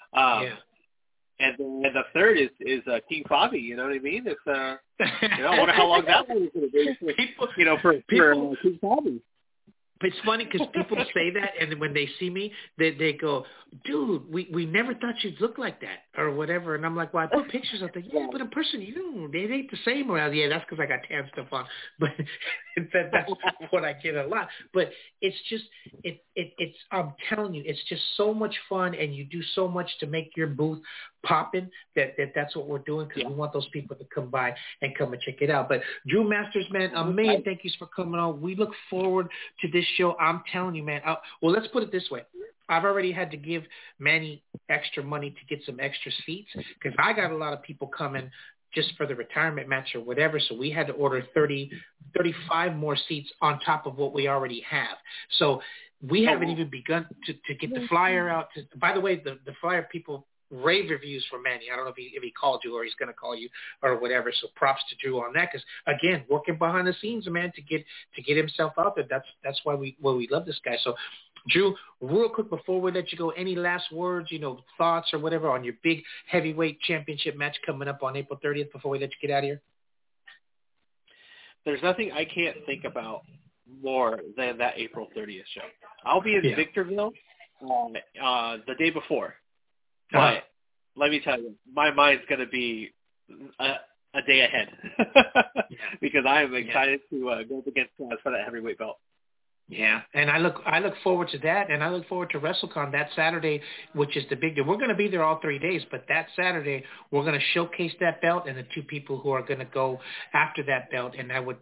And then the third is King Bobby. You know what I mean? It's I wonder how long that one is going to be. For King Bobby. It's funny because people say that, and when they see me, they go, "Dude, we never thought you'd look like that," or whatever. And I'm like, "Well, I put pictures up there, but in person, they ain't the same." Or that's because I got tan stuff on. But that's what I get a lot. But it's just, it's. I'm telling you, it's just so much fun, and you do so much to make your booth popping that's what we're doing because we want those people to come by and come and check it out. But Drew Masters, man, a million thank yous for coming on. We look forward to this show. I'm telling you, man. Well, let's put it this way. I've already had to give Manny extra money to get some extra seats because I got a lot of people coming just for the retirement match or whatever. So we had to order 35 more seats on top of what we already have. So we haven't even begun to get the flyer out. By the way, the flyer people rave reviews for Manny. I don't know if he called you or he's going to call you or whatever. So props to Drew on that because again, working behind the scenes, man, to get himself out there. That's why we love this guy. So Drew, real quick before we let you go, any last words, thoughts or whatever on your big heavyweight championship match coming up on April 30th before we let you get out of here? There's nothing I can't think about more than that April 30th show. I'll be in Victorville the day before. But let me tell you, my mind's going to be a day ahead because I am excited to go up against for that heavyweight belt. Yeah, and I look forward to that, and I look forward to WrestleCon that Saturday, which is the big day. We're going to be there all 3 days, but that Saturday we're going to showcase that belt and the 2 people who are going to go after that belt, and I would,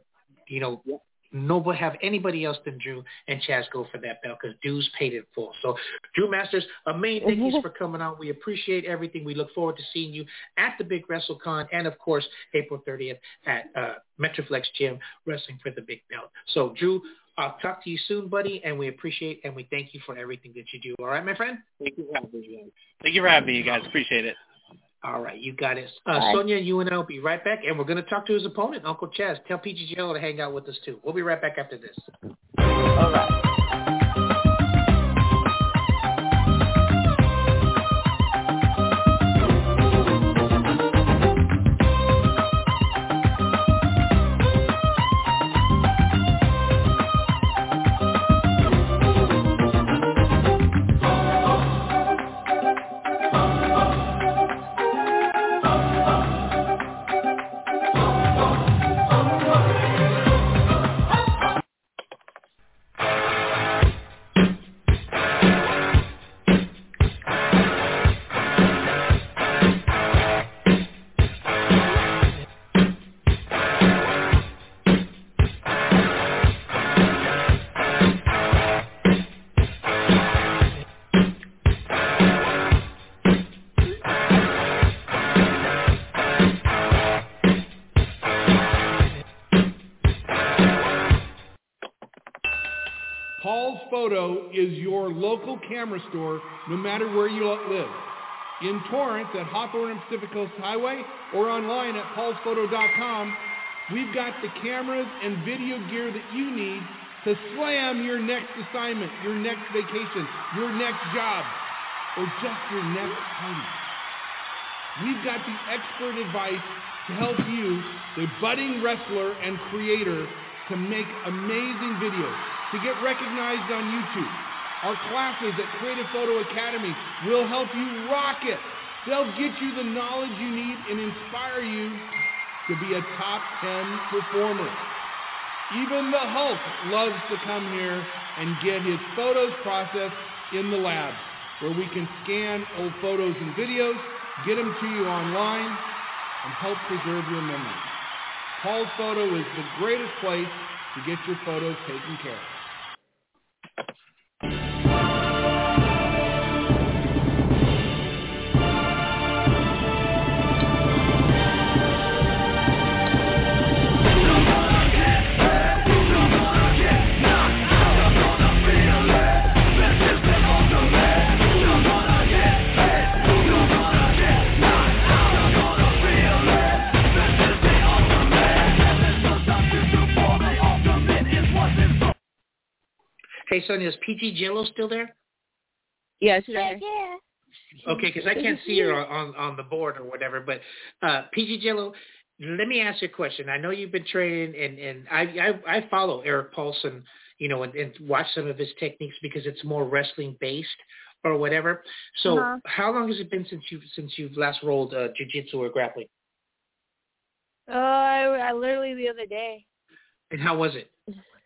nobody have anybody else than Drew and Chaz go for that belt because dues paid in full. So, Drew Masters, a million thank yous for coming on. We appreciate everything. We look forward to seeing you at the big WrestleCon and, of course, April 30th at Metroflex Gym, wrestling for the big belt. So, Drew, I'll talk to you soon, buddy, and we appreciate and we thank you for everything that you do. All right, my friend? Thank you for having me, guys. Thank you for having me, you guys. Appreciate it. All right, you got it. Sonia, you and I will be right back, and we're going to talk to his opponent, Uncle Chaz. Tell PGGL to hang out with us, too. We'll be right back after this. All right. Paul's Photo is your local camera store no matter where you live. In Torrance at Hawthorne and Pacific Coast Highway or online at paulsphoto.com, we've got the cameras and video gear that you need to slam your next assignment, your next vacation, your next job, or just your next party. We've got the expert advice to help you, the budding wrestler and creator, to make amazing videos, to get recognized on YouTube. Our classes at Creative Photo Academy will help you rock it. They'll get you the knowledge you need and inspire you to be a top 10 performer. Even the Hulk loves to come here and get his photos processed in the lab, where we can scan old photos and videos, get them to you online, and help preserve your memories. Paul's Photo is the greatest place to get your photos taken care of. Hey, Sonia, is PG Jello still there? Yeah, she's right. Yeah. Okay, because I can't see her on the board or whatever. But PG Jello, let me ask you a question. I know you've been training, and I follow Eric Paulson, and watch some of his techniques because it's more wrestling based or whatever. So, how long has it been since you've last rolled jiu-jitsu or grappling? I literally the other day. And how was it?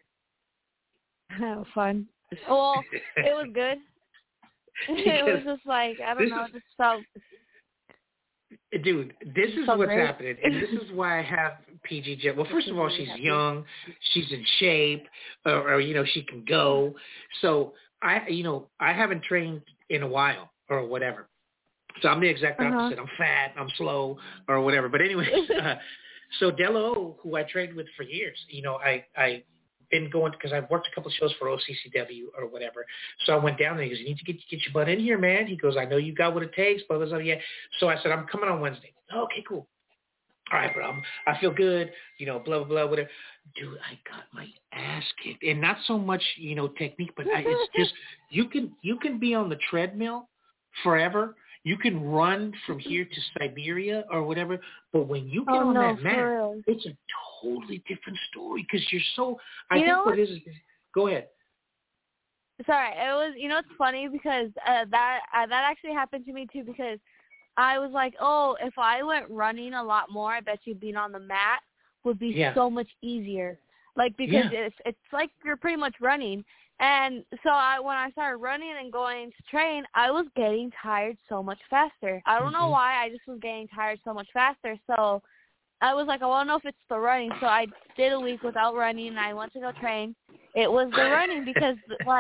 Fun. Well, it was good. It was just like, I don't know, it just felt... Dude, this is what's happening, and this is why I have PG Jet. Well, first of all, she's young, she's in shape, or she can go. So I haven't trained in a while or whatever. So I'm the exact opposite. I'm fat, I'm slow, or whatever. But anyway, so Dello, who I trained with for years, I been going because I've worked a couple of shows for OCCW or whatever. So I went down there. He goes, "You need to get your butt in here, man." He goes, "I know you got what it takes." Blah blah blah. Yeah. So I said, "I'm coming on Wednesday." Oh, okay, cool. All right, bro. I feel good. Blah blah blah. Whatever. Dude, I got my ass kicked, and not so much technique, but it's just you can be on the treadmill forever. You can run from here to Siberia or whatever, but when you get on that mat, it's a totally different story because you're so. I think what it is. Go ahead. Sorry, it was. It's funny because that actually happened to me too because I was like, oh, if I went running a lot more, I bet you being on the mat would be so much easier. Like because it's like you're pretty much running. And so when I started running and going to train, I was getting tired so much faster. I don't know why. I just was getting tired so much faster. So I was like, I want to know if it's the running. So I did a week without running, and I went to go train. It was the running because,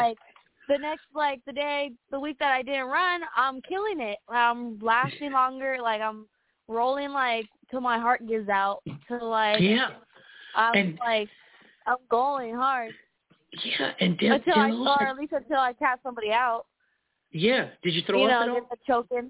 the week that I didn't run, I'm killing it. I'm lasting longer. I'm rolling, till my heart gives out. I'm going hard. Yeah, and until I tap somebody out. Yeah. Did you throw up at all? Get the choking.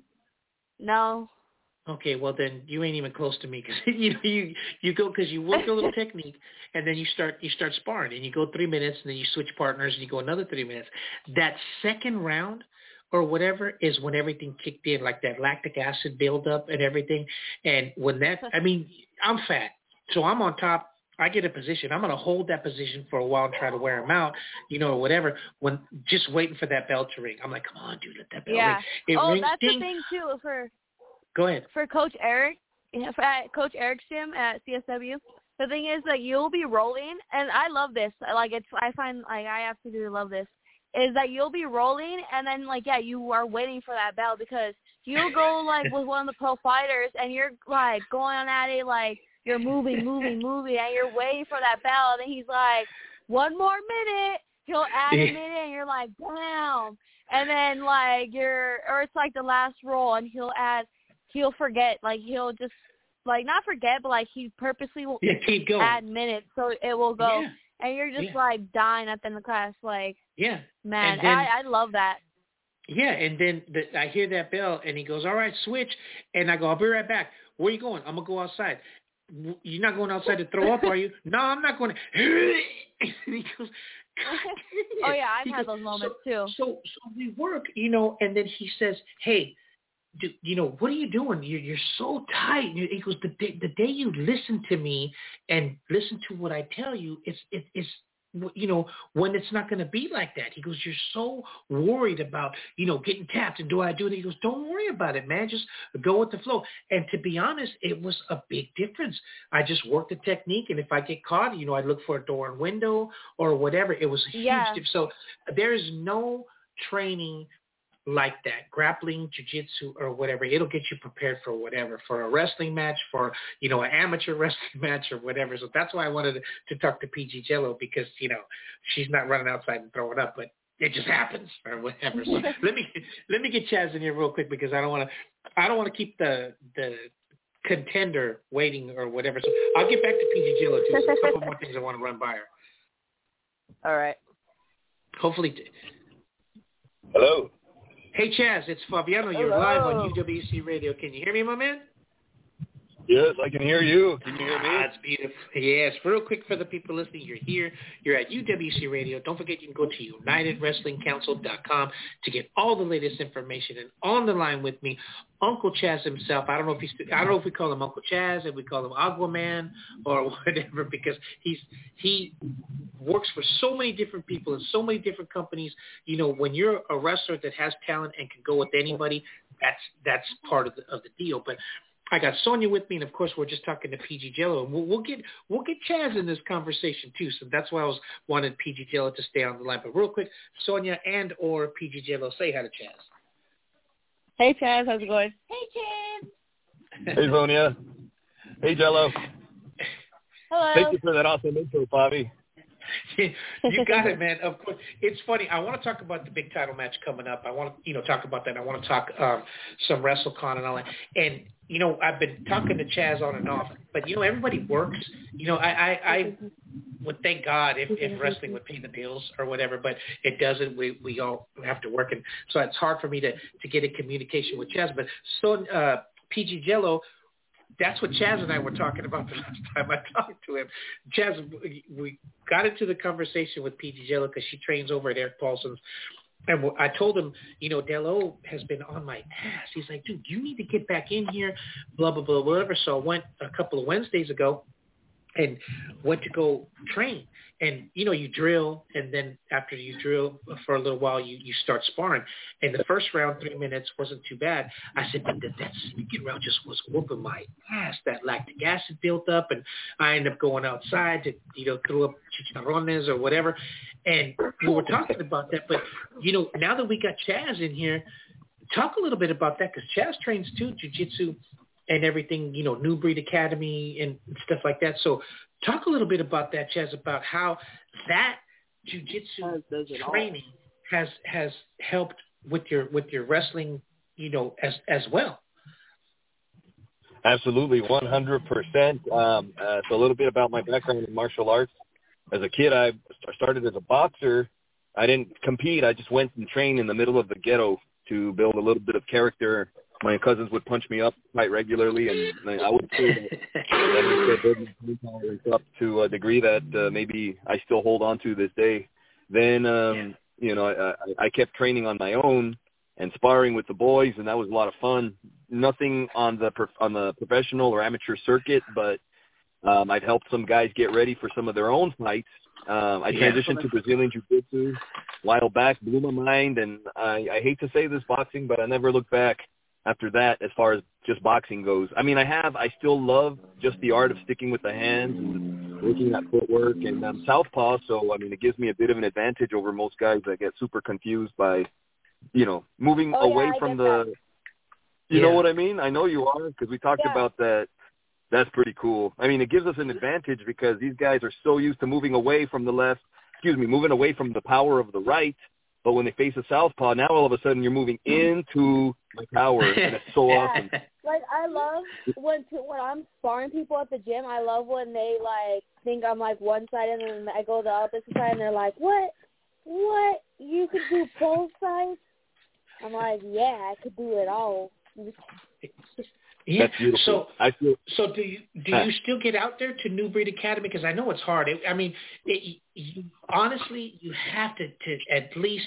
No. Okay, well then you ain't even close to me because you go because you work a little technique and then you start sparring and you go 3 minutes and then you switch partners and you go another 3 minutes. That second round or whatever is when everything kicked in, like that lactic acid buildup and everything. And when I'm fat, so I'm on top. I get a position. I'm going to hold that position for a while and try to wear him out, or whatever, when just waiting for that bell to ring. I'm like, come on, dude, let that bell ring. It rings, that's ding. the thing, too, Go ahead. For Coach Eric, at Coach Eric's gym at CSW, the thing is that you'll be rolling, and I love this. I find, I absolutely love this, is that you'll be rolling, and then, you are waiting for that bell because you'll go, with one of the pro fighters, and you're, going at it, you're moving, and you're waiting for that bell, and then he's like, 1 more minute. He'll add a minute, and you're like, damn. And then, it's the last roll, and he'll forget. He'll just, not forget, but, he purposely will keep going. Add minutes, so it will go. Yeah. And you're just, dying at the end of the class. Man, then, I love that. Yeah, and then I hear that bell, and he goes, all right, switch. And I go, I'll be right back. Where are you going? I'm going to go outside. You're not going outside to throw up, are you? No, I'm not going to. And he goes, oh, yeah, I've had those moments, too. So we work, and then he says, hey, what are you doing? You're so tight. He goes, the day you listen to me and listen to what I tell you, it's when it's not going to be like that. He goes, you're so worried about, getting tapped and do I do it? He goes, don't worry about it, man. Just go with the flow. And to be honest, it was a big difference. I just worked the technique. And if I get caught, I look for a door and window or whatever. It was a huge difference. So there is no training like that, grappling, jiu-jitsu, or whatever. It'll get you prepared for whatever, for a wrestling match, for, an amateur wrestling match or whatever. So that's why I wanted to talk to PG Jello because, she's not running outside and throwing up, but it just happens or whatever. So let me get Chaz in here real quick because I don't want to keep the contender waiting or whatever. So I'll get back to PG Jello too. So a couple more things I want to run by her. All right. Hopefully. Hello. Hey, Chaz, it's Fabiano. You're live on UWC Radio. Can you hear me, my man? Yes, I can hear you. Can you hear me? That's beautiful. Yes. Real quick for the people listening, you're here. You're at UWC Radio. Don't forget you can go to UnitedWrestlingCouncil.com to get all the latest information. And on the line with me, Uncle Chaz himself. I don't know if we call him Uncle Chaz, if we call him Aquaman or whatever, because he works for so many different people and so many different companies. You know, when you're a wrestler that has talent and can go with anybody, that's part of the deal. But I got Sonia with me, and of course we're just talking to PG Jello, and we'll get Chaz in this conversation too. So that's why I wanted PG Jello to stay on the line. But real quick, Sonia and or PG Jello, say hi to Chaz. Hey Chaz, how's it going? Hey, Chaz. Hey, Sonia. Hey, Jello. Hello. Thank you for that awesome intro, Bobby. You got it, man. Of course, it's funny. I want to talk about the big title match coming up. I want to, talk about that. I want to talk some WrestleCon and all that. And I've been talking to Chaz on and off, but everybody works. I would thank God if wrestling would pay the bills or whatever, but it doesn't. We all have to work, and so it's hard for me to get in communication with Chaz. But so PG Jello. That's what Chaz and I were talking about the last time I talked to him. Chaz, we got into the conversation with PG Jello because she trains over at Eric Paulson's. And I told him, Delo has been on my ass. He's like, dude, you need to get back in here, blah, blah, blah, whatever. So I went a couple of Wednesdays ago and went to go train. And, you drill, and then after you drill for a little while, you start sparring. And the first round, 3 minutes, wasn't too bad. I said, but that second round just was whooping my ass. That lactic acid built up, and I ended up going outside to, throw up chicharrones or whatever. And we were talking about that. But, now that we got Chaz in here, talk a little bit about that, because Chaz trains, too, jiu-jitsu and everything, New Breed Academy and stuff like that. So talk a little bit about that, Chaz, about how that jiu-jitsu training has helped with your wrestling, as well. Absolutely, 100%. So a little bit about my background in martial arts. As a kid, I started as a boxer. I didn't compete. I just went and trained in the middle of the ghetto to build a little bit of character. My cousins would punch me up quite regularly, and I would say that up to a degree that maybe I still hold on to this day. Then, I kept training on my own and sparring with the boys, and that was a lot of fun. Nothing on the professional or amateur circuit, but I've helped some guys get ready for some of their own fights. I transitioned to Brazilian Jiu-Jitsu a while back, blew my mind, and I hate to say this, boxing, but I never looked back after that as far as just boxing goes. I mean, I still love just the art of sticking with the hands and looking at footwork, and I'm southpaw, so, I mean, it gives me a bit of an advantage over most guys that get super confused by, moving away from the, you know what I mean? I know you are, because we talked about that. That's pretty cool. I mean, it gives us an advantage because these guys are so used to moving away from moving away from the power of the right. But when they face a southpaw, now all of a sudden you're moving into my power, and it's so awesome. Like, I love when I'm sparring people at the gym, I love when they, think I'm, one side and then I go the opposite side and they're like, what? You could do both sides? I'm like, yeah, I could do it all. Yeah. That's beautiful. So do you still get out there to New Breed Academy? Because I know it's hard. Honestly, you have to at least,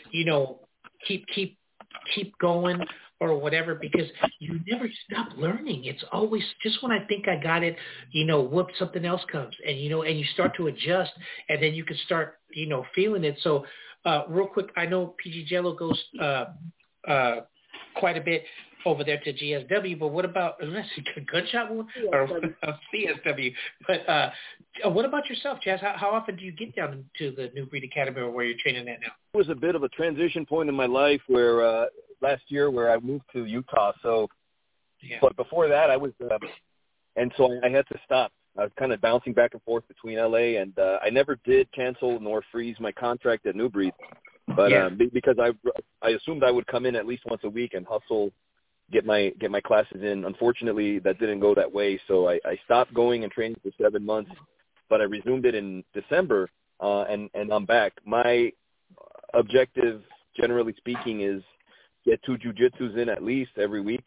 keep going or whatever, because you never stop learning. It's always just when I think I got it, whoop, something else comes, and and you start to adjust, and then you can start, feeling it. So real quick, I know PG Jello goes quite a bit over there to GSW, but what about Gunshot Wound or CSW? But what about yourself, Chaz? How often do you get down to the New Breed Academy or where you're training at now? It was a bit of a transition point in my life where last year where I moved to Utah. So, but before that, I was, and so I had to stop. I was kind of bouncing back and forth between LA, and I never did cancel nor freeze my contract at New Breed, but because I assumed I would come in at least once a week and hustle. Get my classes in. Unfortunately, that didn't go that way, so I stopped going and training for 7 months, but I resumed it in December, and I'm back. My objective, generally speaking, is get 2 jiu-jitsus in at least every week.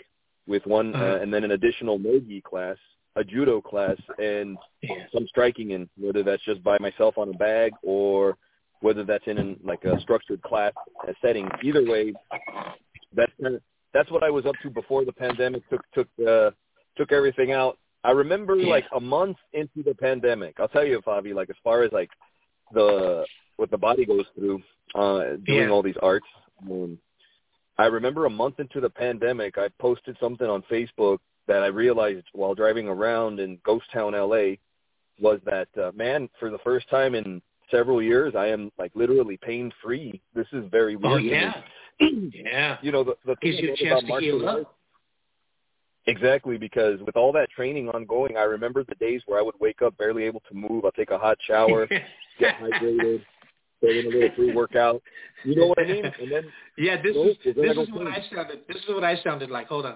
with one, and then an additional no-gi class, a judo class, and some striking in, whether that's just by myself on a bag or whether that's in like a structured class setting. Either way, that's what I was up to before the pandemic took everything out. I remember like a month into the pandemic. I'll tell you, Fabi, like as far as like what the body goes through doing all these arts. I remember a month into the pandemic, I posted something on Facebook that I realized while driving around in Ghost Town, LA, was that man, for the first time in several years, I am like literally pain free. This is very weird. Oh yeah, yeah. You know, the thing gives you a chance to heal up. Exactly, because with all that training ongoing, I remember the days where I would wake up barely able to move. I'll take a hot shower, get hydrated, get in a little pre-workout. You know what I mean? And then this is what I sounded like. Hold on.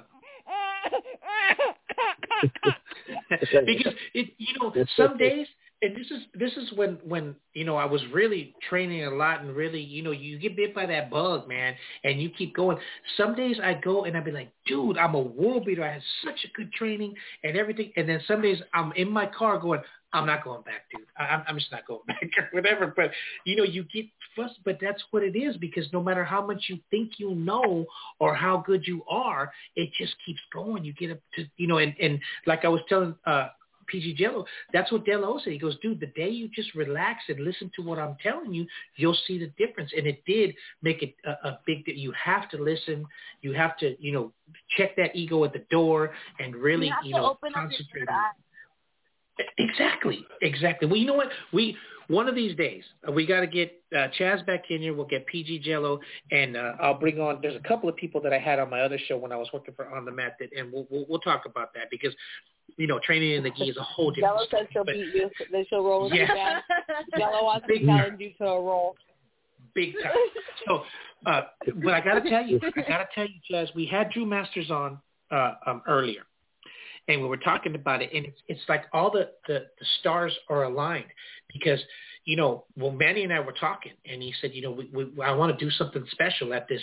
Because some days, and this is when I was really training a lot, and really you get bit by that bug, man, and you keep going. Some days I go and I'd be like, dude, I'm a world beater. I had such a good training and everything, and then some days I'm in my car going, I'm not going back, dude. I'm just not going back or whatever. But you get frustrated, but that's what it is, because no matter how much you think you know or how good you are, it just keeps going. You get up to and like I was telling PG Jello, that's what Delo said. He goes, dude, the day you just relax and listen to what I'm telling you, you'll see the difference. And it did make it a big. You have to listen. You have to check that ego at the door and really concentrate on it. Exactly. Well, you know what? One of these days we got to get Chaz back in here. We'll get PG Jello, and I'll bring on. There's a couple of people that I had on my other show when I was working for On the Mat, and we'll talk about that, because training in the gi is a whole different. Jello said she'll beat you. Then she'll roll with you down. Jello wants to challenge you to a roll. Big time. So, but I got to tell you, Chaz, we had Drew Masters on earlier. And we were talking about it, and it's like all the stars are aligned, because, Manny and I were talking, and he said, I want to do something special at this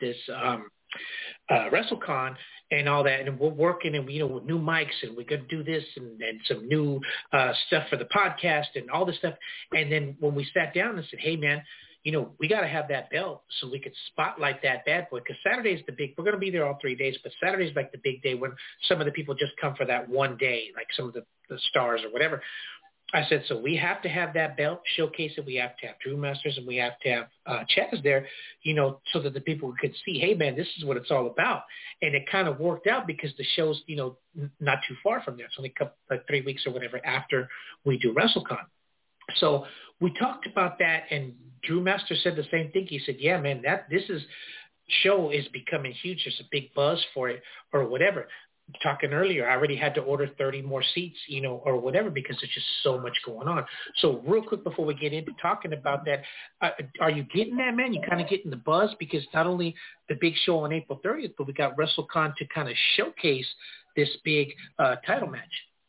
WrestleCon and all that, and we're working, and with new mics, and we're going to do this and some new stuff for the podcast and all this stuff. And then when we sat down and said, hey, man, we got to have that belt so we could spotlight that bad boy, because Saturday's we're going to be there all 3 days, but Saturday's like the big day when some of the people just come for that one day, like some of the stars or whatever. I said, so we have to have that belt, showcase it. We have to have Drew Masters, and we have to have Chaz there, so that the people could see, hey, man, this is what it's all about. And it kind of worked out, because the show's, not too far from there. It's only 3 weeks or whatever after we do WrestleCon. So we talked about that, and Drew Master said the same thing. He said, yeah, man, this show is becoming huge. There's a big buzz for it or whatever. Talking earlier, I already had to order 30 more seats, or whatever, because there's just so much going on. So real quick before we get into talking about that, are you getting that, man? You kind of getting the buzz, because not only the big show on April 30th, but we got WrestleCon to kind of showcase this big title match.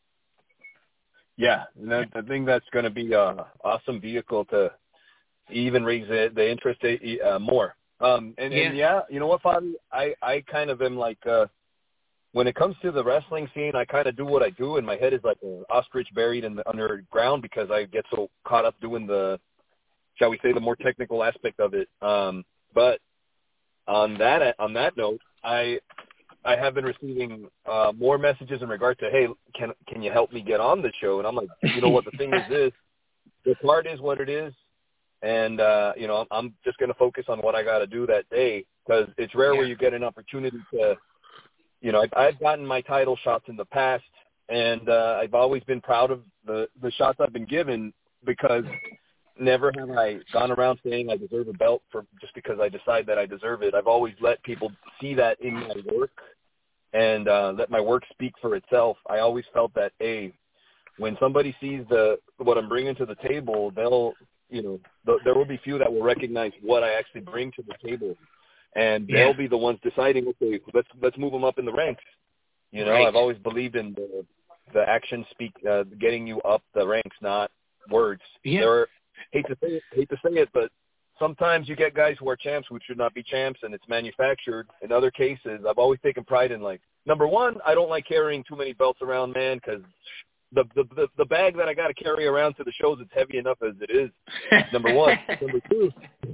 Yeah, and I think that's going to be an awesome vehicle to even raise the interest more. And you know what, Fabi? I kind of am like, when it comes to the wrestling scene, I kind of do what I do, and my head is like an ostrich buried in the underground, because I get so caught up doing the, shall we say, the more technical aspect of it. But on that note, I have been receiving more messages in regard to, hey, can you help me get on the show? And I'm like, you know what, the thing is this, the card is what it is, and I'm just going to focus on what I got to do that day, because it's rare where you get an opportunity to, I've gotten my title shots in the past, and I've always been proud of the shots I've been given, because never have I gone around saying I deserve a belt just because I decide that I deserve it. I've always let people see that in my work, and let my work speak for itself. I always felt that, when somebody sees what I'm bringing to the table, there will be few that will recognize what I actually bring to the table, and they'll be the ones deciding, okay, let's move them up in the ranks. Right. I've always believed in the actions speak, getting you up the ranks, not words. Yeah. Hate to say it, but sometimes you get guys who are champs who should not be champs, and it's manufactured. In other cases, I've always taken pride in, like, number one, I don't like carrying too many belts around, man, because the bag that I got to carry around to the shows, it's heavy enough as it is. Number one. Number two,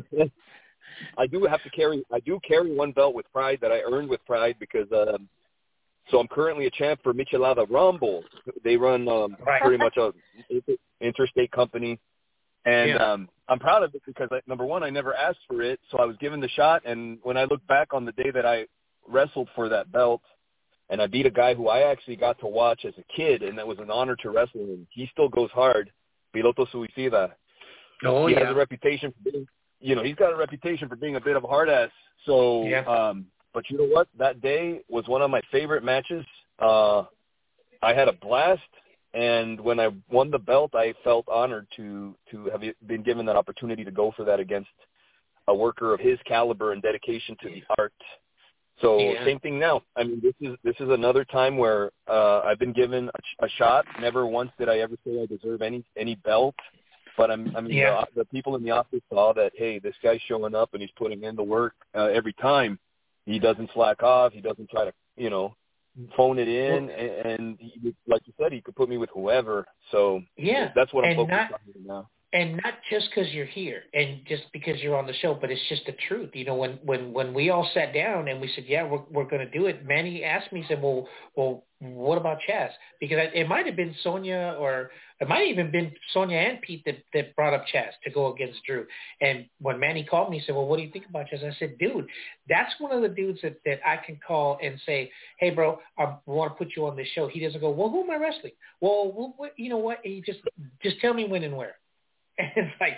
I do carry one belt with pride that I earned with pride because so I'm currently a champ for Michelada Rumble. They run pretty much a interstate company. And I'm proud of it because, number one, I never asked for it, so I was given the shot. And when I look back on the day that I wrestled for that belt, and I beat a guy who I actually got to watch as a kid, and that was an honor to wrestle him. He still goes hard, Piloto Suicida. Oh, he has a reputation for being, he's got a reputation for being a bit of a hard ass. So, but you know what? That day was one of my favorite matches. I had a blast. And when I won the belt, I felt honored to have been given that opportunity to go for that against a worker of his caliber and dedication to the art. So same thing now. I mean, this is another time where I've been given a shot. Never once did I ever say I deserve any belt. But the people in the office saw that, hey, this guy's showing up and he's putting in the work every time. He doesn't slack off. He doesn't try to, phone it in, and he, like you said, he could put me with whoever. So that's what I'm focused on now. And not just because you're here and just because you're on the show, but it's just the truth. When we all sat down and we said, we're going to do it, Manny asked me, he said, well, what about Chaz? Because it might have been Sonya, or it might have even been Sonya and Pete that brought up Chaz to go against Drew. And when Manny called me, he said, well, what do you think about Chaz? I said, dude, that's one of the dudes that I can call and say, hey, bro, I want to put you on this show. He doesn't go, well, who am I wrestling? Well, you know what? He just tell me when and where. And it's like,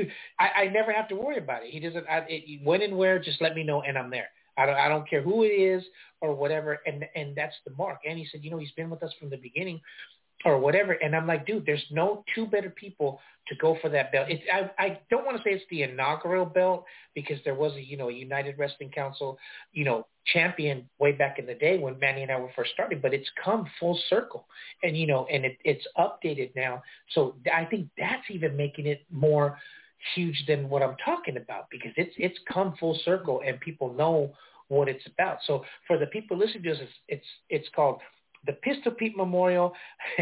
I never have to worry about it. He doesn't. When and where, just let me know, and I'm there. I don't care who it is or whatever, and that's the mark. And he said, he's been with us from the beginning, or whatever. And I'm like, dude, there's no two better people to go for that belt. I don't want to say it's the inaugural belt because there was a United Wrestling Council champion way back in the day when Manny and I were first starting, but it's come full circle, and it's updated now. So I think that's even making it more huge than what I'm talking about, because it's come full circle and people know what it's about. So for the people listening to this, it's called the Pistol Pete Memorial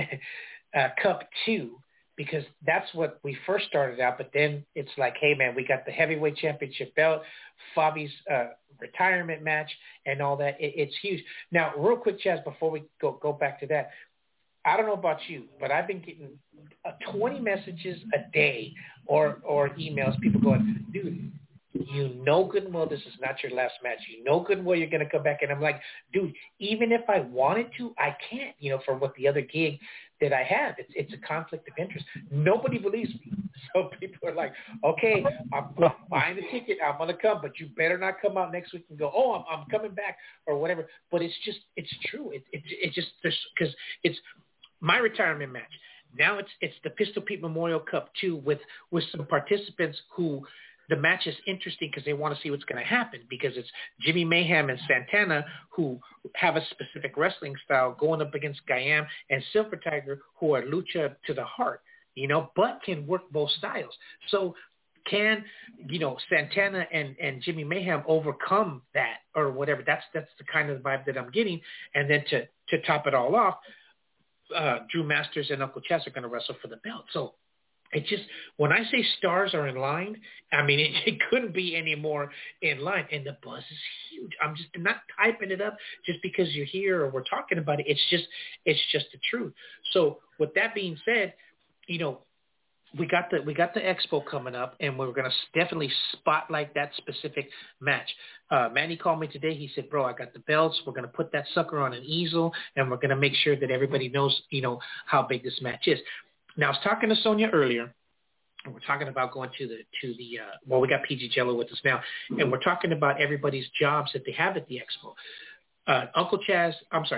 Cup 2, because that's what we first started out. But then it's like, hey, man, we got the heavyweight championship belt, Fabi's retirement match, and all that. It's huge. Now, real quick, Chaz, before we go back to that, I don't know about you, but I've been getting 20 messages a day or emails, people going, dude, you know good and well this is not your last match. You know good and well you're going to come back. And I'm like, dude, even if I wanted to, I can't, for what the other gig that I have. It's a conflict of interest. Nobody believes me. So people are like, okay, I'm buying the ticket. I'm going to come, but you better not come out next week and go, oh, I'm coming back or whatever. But it's true. It's just, because it's my retirement match. Now it's the Pistol Pete Memorial Cup 2 with some participants who the match is interesting because they want to see what's going to happen, because it's Jimmy Mayhem and Santana, who have a specific wrestling style, going up against Gayam and Silver Tiger, who are lucha to the heart, but can work both styles. So can, Santana and Jimmy Mayhem overcome that or whatever? That's the kind of vibe that I'm getting. And then to top it all off, Drew Masters and Uncle Chaz are going to wrestle for the belt. So it just, when I say stars are in line, I mean, it couldn't be any more in line. And the buzz is huge. I'm just not typing it up just because you're here or we're talking about it. It's just the truth. So with that being said, we got the expo coming up, and we're going to definitely spotlight that specific match. Manny called me today. He said, bro, I got the belts. We're going to put that sucker on an easel, and we're going to make sure that everybody knows, how big this match is. Now, I was talking to Sonya earlier, and we're talking about going to the we got PG Jello with us now, and we're talking about everybody's jobs that they have at the expo. Chaz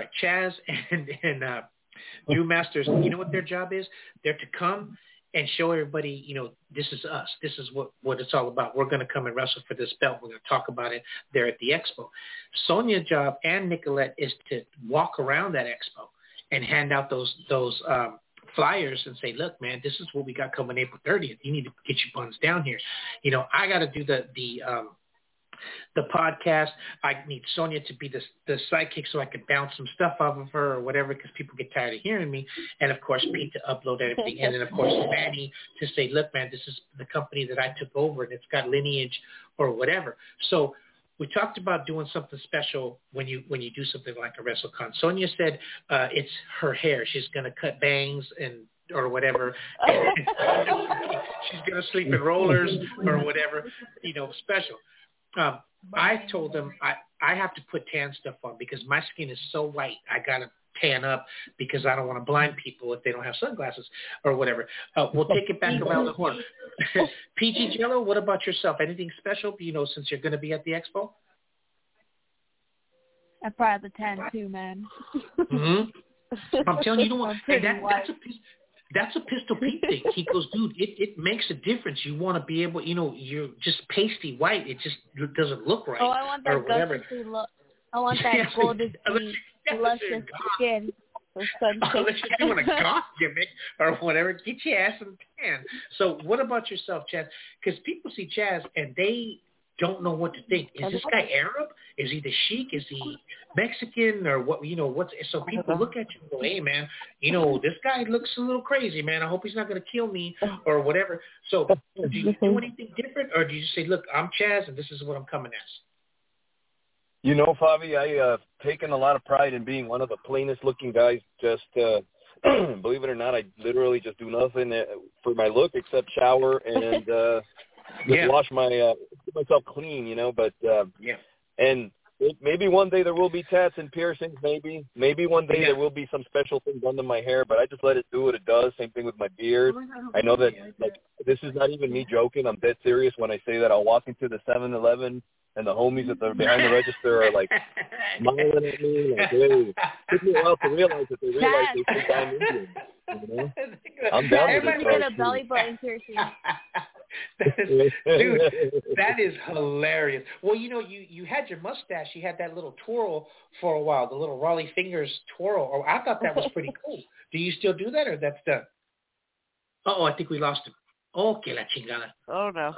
and Drew Masters, you know what their job is? They're to come and show everybody, this is us. This is what it's all about. We're going to come and wrestle for this belt. We're going to talk about it there at the expo. Sonia's job and Nicolette is to walk around that expo and hand out those flyers and say, look, man, this is what we got coming April 30th. You need to get your buns down here. You know, I got to do the podcast. I need Sonia to be the sidekick so I could bounce some stuff off of her or whatever, because people get tired of hearing me. And, of course, Pete to upload everything. And then, of course, Manny to say, look, man, this is the company that I took over, and it's got lineage or whatever. So we talked about doing something special when you do something like a WrestleCon. Sonia said it's her hair. She's going to cut bangs or whatever. She's going to sleep in rollers or whatever, you know, special. I told them I have to put tan stuff on because my skin is so white. I got to tan up because I don't want to blind people if they don't have sunglasses or whatever. We'll take it back around the horn. PG Jello, what about yourself? Anything special, you know, since you're going to be at the expo? I probably have the tan too, man. Mm-hmm. I'm telling you, you don't want that's a Pistol Pete thing. He goes, dude, it makes a difference. You want to be able, you know, you're just pasty white. It just doesn't look right. Oh, I want that gushy look. I want that golden luscious skin. Unless you're doing a goth gimmick or whatever, get your ass in the tan. So what about yourself, Chaz? Because people see Chaz and they don't know what to think. Is this guy Arab? Is he the Sheik? Is he Mexican or what? You know, what's so people look at you and go, hey, man, you know, this guy looks a little crazy, man. I hope he's not going to kill me or whatever. So do you do anything different, or do you just say, look, I'm Chaz and this is what I'm coming as? You know, Fabi, I've taken a lot of pride in being one of the plainest looking guys. Just believe it or not, I literally just do nothing for my look except shower and wash keep myself clean, you know. But and maybe one day there will be tats and piercings. Maybe one day there will be some special thing done to my hair. But I just let it do what it does. Same thing with my beard. I know that this is not even me joking. I'm dead serious when I say that I'll walk into the 7-Eleven. And the homies that are behind the register are like smiling at me. Like, hey, it took me a while to realize that they realize they think I'm Indian. You know? I'm down with it. Everybody get a belly button piercing. Dude, that is hilarious. Well, you know, you had your mustache. You had that little twirl for a while, the little Raleigh Fingers twirl. Oh, I thought that was pretty cool. Do you still do that, or that's done? Uh-oh, I think we lost him. Okay, la chingada. Oh, no.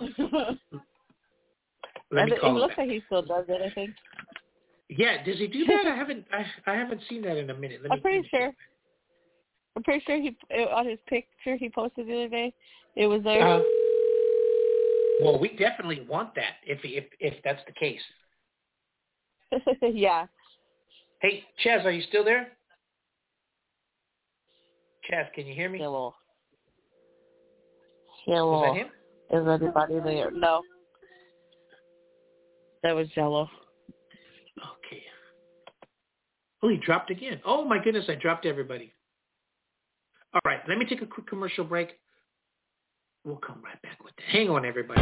It looks like he still does it, I think. Yeah, does he do that? I haven't seen that in a minute. I'm pretty sure he on his picture he posted the other day, it was there. Well, we definitely want that if that's the case. Yeah. Hey, Chaz, are you still there? Chaz, can you hear me? Hello. Was that him? Is anybody there? No. That was Jello. Okay. Oh, he dropped again. Oh, my goodness, I dropped everybody. All right, let me take a quick commercial break. We'll come right back with that. Hang on, everybody.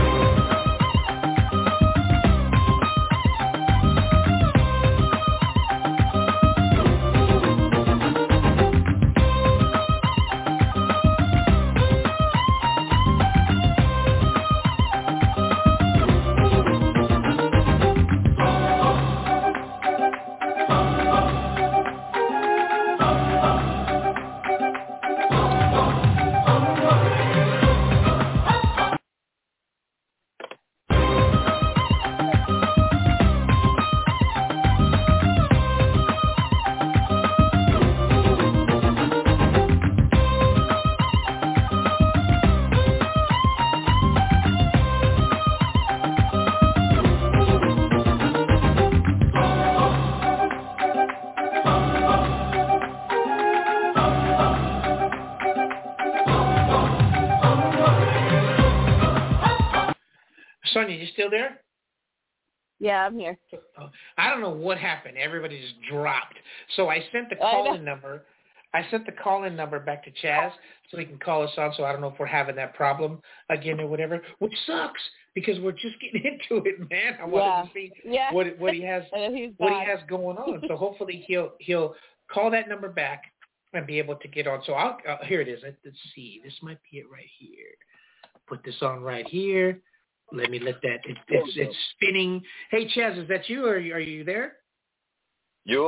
Sonia, you still there? Yeah, I'm here. I don't know what happened. Everybody just dropped. So I sent the call-in number. I sent the call-in number back to Chaz so he can call us on. So I don't know if we're having that problem again or whatever, which sucks because we're just getting into it, man. I wanted to see what he has going on. So hopefully he'll call that number back and be able to get on. So here it is. Let's see. This might be it right here. Put this on right here. Let me let that. It's spinning. Hey, Chaz, is that you or are you there? Yo,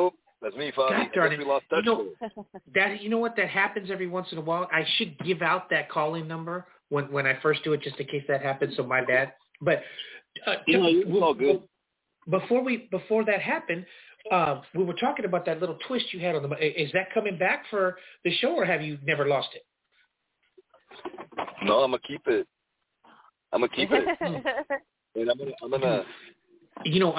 That's me, Fabi. God darn it. We lost touch. You know what? That happens every once in a while. I should give out that calling number when I first do it, just in case that happens. So my bad. But it's all good. Before that happened, we were talking about that little twist you had on the. Is that coming back for the show, or have you never lost it? No, I'm gonna keep it. And I'm gonna. You know,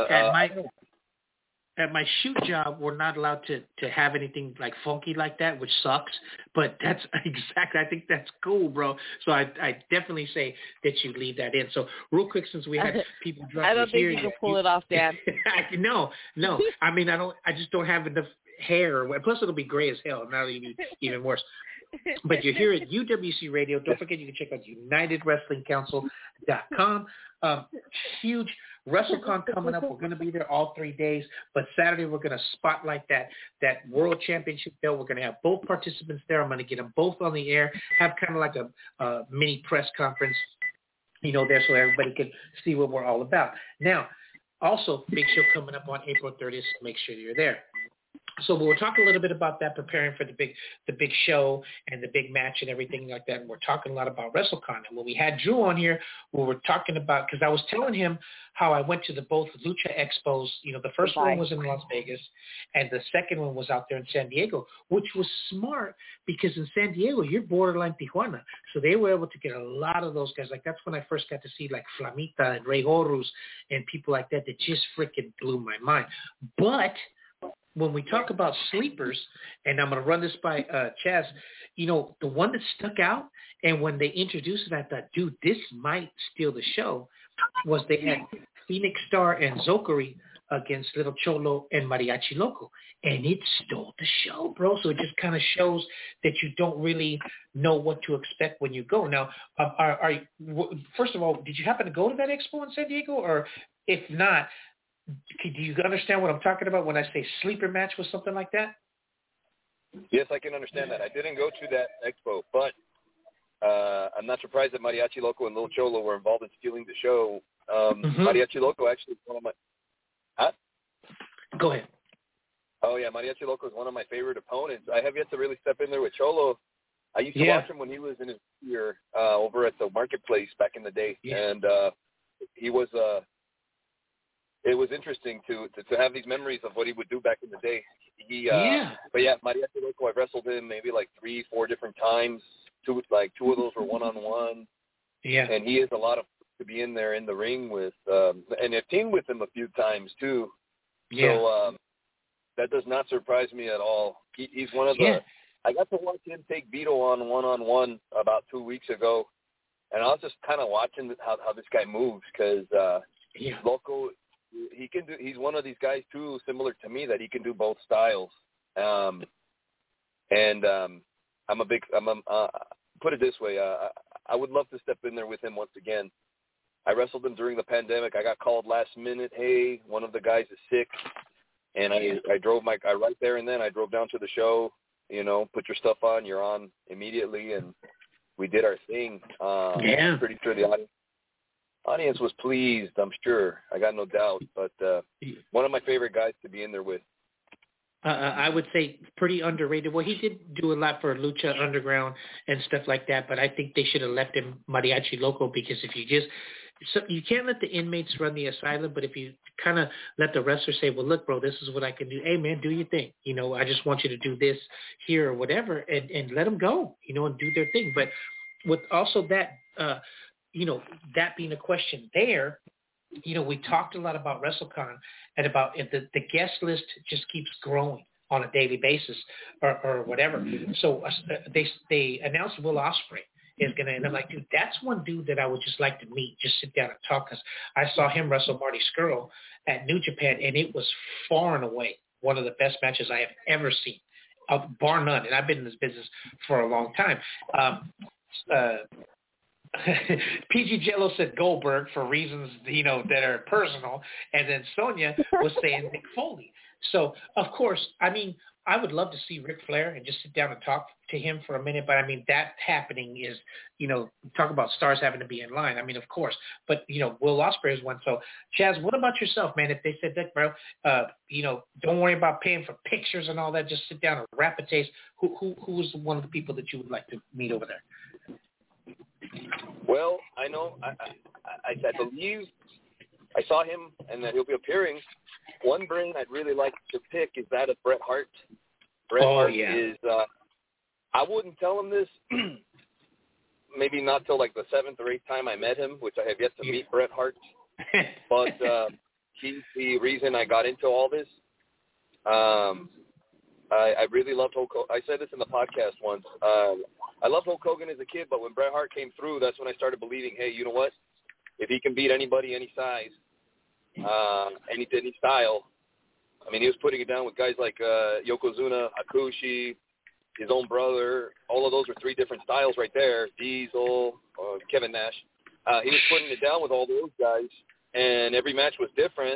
at my shoot job, we're not allowed to have anything like funky like that, which sucks. But that's exactly, I think that's cool, bro. So I definitely say that you leave that in. So real quick, since we had people drop I don't think you can pull it off, Dan. No. I mean, I just don't have enough hair. Plus, it'll be gray as hell. Now even worse. But you're here at UWC Radio. Don't forget you can check out UnitedWrestlingCouncil.com. Huge WrestleCon coming up. We're going to be there all 3 days. But Saturday we're going to spotlight that World Championship belt. We're going to have both participants there. I'm going to get them both on the air. Have kind of like a mini press conference, there so everybody can see what we're all about. Now, also big show coming up on April 30th. So make sure you're there. So we'll talk a little bit about that, preparing for the big show and the big match and everything like that. And we're talking a lot about WrestleCon. And when we had Drew on here, we were talking about, because I was telling him how I went to both Lucha Expos. The first one was in Las Vegas, and the second one was out there in San Diego, which was smart because in San Diego, you're borderline Tijuana. So they were able to get a lot of those guys. Like, that's when I first got to see, like, Flamita and Rey Horus and people like that just freaking blew my mind. But when we talk about sleepers, and I'm going to run this by Chaz, the one that stuck out, and when they introduced it, I thought, dude, this might steal the show, was they had Phoenix Star and Zokari against Little Cholo and Mariachi Loco, and it stole the show, bro. So it just kind of shows that you don't really know what to expect when you go. Now, first of all, did you happen to go to that expo in San Diego, or if not, do you understand what I'm talking about when I say sleeper match with something like that? Yes, I can understand that. I didn't go to that expo, but I'm not surprised that Mariachi Loco and Lil Cholo were involved in stealing the show. Mariachi Loco actually is one of my... Huh? Go ahead. Oh, yeah, Mariachi Loco is one of my favorite opponents. I have yet to really step in there with Cholo. I used to watch him when he was in his year over at the marketplace back in the day, and he was... It was interesting to have these memories of what he would do back in the day. But yeah, Mariachi Loco, I wrestled him maybe like 3-4 different times. Two of those were one-on-one. Yeah. And he is a lot of to be in there in the ring with, and I've teamed with him a few times too. Yeah. So that does not surprise me at all. He's one of the. I got to watch him take Vito on one-on-one about 2 weeks ago, and I was just kind of watching how this guy moves because Loco. He can do. He's one of these guys too, similar to me, that he can do both styles. I'm a big. Put it this way. I would love to step in there with him once again. I wrestled him during the pandemic. I got called last minute. Hey, one of the guys is sick, and I drove I right there and then I drove down to the show. Put your stuff on. You're on immediately, and we did our thing. I'm pretty sure the audience was pleased, I'm sure. I got no doubt. But one of my favorite guys to be in there with. I would say pretty underrated. Well, he did do a lot for Lucha Underground and stuff like that, but I think they should have left him Mariachi Loco because if you can't let the inmates run the asylum, but if you kind of let the wrestler say, well, look, bro, this is what I can do. Hey, man, do your thing. I just want you to do this here or whatever, and let them go, and do their thing. But with also that, that being a question there, we talked a lot about WrestleCon and about the guest list just keeps growing on a daily basis or whatever. So they announced Will Ospreay is going to, and I'm like, dude, that's one dude that I would just like to meet, just sit down and talk, because I saw him wrestle Marty Scurll at New Japan, and it was far and away one of the best matches I have ever seen, bar none. And I've been in this business for a long time. PG Jello said Goldberg for reasons, that are personal. And then Sonia was saying Mick Foley. So, of course, I mean, I would love to see Ric Flair and just sit down and talk to him for a minute. But I mean, that happening is, talk about stars having to be in line. I mean, of course, but Will Ospreay is one. So Chaz, what about yourself, man? If they said that, bro, don't worry about paying for pictures and all that. Just sit down and rapid taste. Who's one of the people that you would like to meet over there? Well, I know. I believe I saw him and that he'll be appearing. One brain I'd really like to pick is that of Bret Hart. Bret Hart is, I wouldn't tell him this, maybe not till like the 7th or 8th time I met him, which I have yet to meet Bret Hart. But he's the reason I got into all this. I really loved Hulk Hogan. I said this in the podcast once. I loved Hulk Hogan as a kid, but when Bret Hart came through, that's when I started believing, hey, you know what? If he can beat anybody, any size, any style, I mean, he was putting it down with guys like Yokozuna, Hakushi, his own brother. All of those were 3 different styles right there. Diesel, Kevin Nash. He was putting it down with all those guys, and every match was different.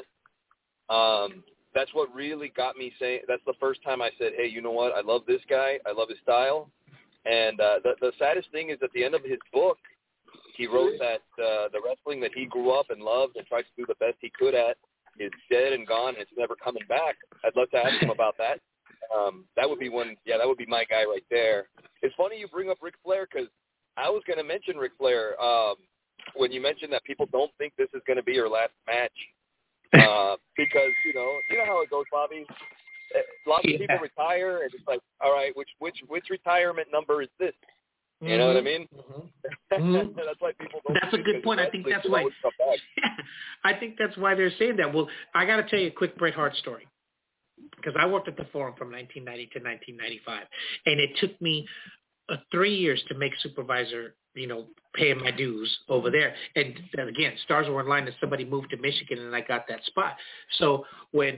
That's what really got me saying. That's the first time I said, hey, you know what? I love this guy. I love his style. And the saddest thing is at the end of his book, he wrote that the wrestling that he grew up and loved and tried to do the best he could at is dead and gone, and it's never coming back. I'd love to ask him about that. That would be one. Yeah, that would be my guy right there. It's funny you bring up Ric Flair because I was going to mention Ric Flair when you mentioned that people don't think this is going to be your last match because you know how it goes, Bobby. Lots of people retire, and it's like, all right, which retirement number is this? You know what I mean? Mm-hmm. That's why people don't. That's a good point. I think that's why. I think that's why they're saying that. Well, I got to tell you a quick Bret Hart story because I worked at the Forum from 1990 to 1995, and it took me 3 years to make supervisor. Paying my dues over there, and again, stars were in line, and somebody moved to Michigan, and I got that spot. So when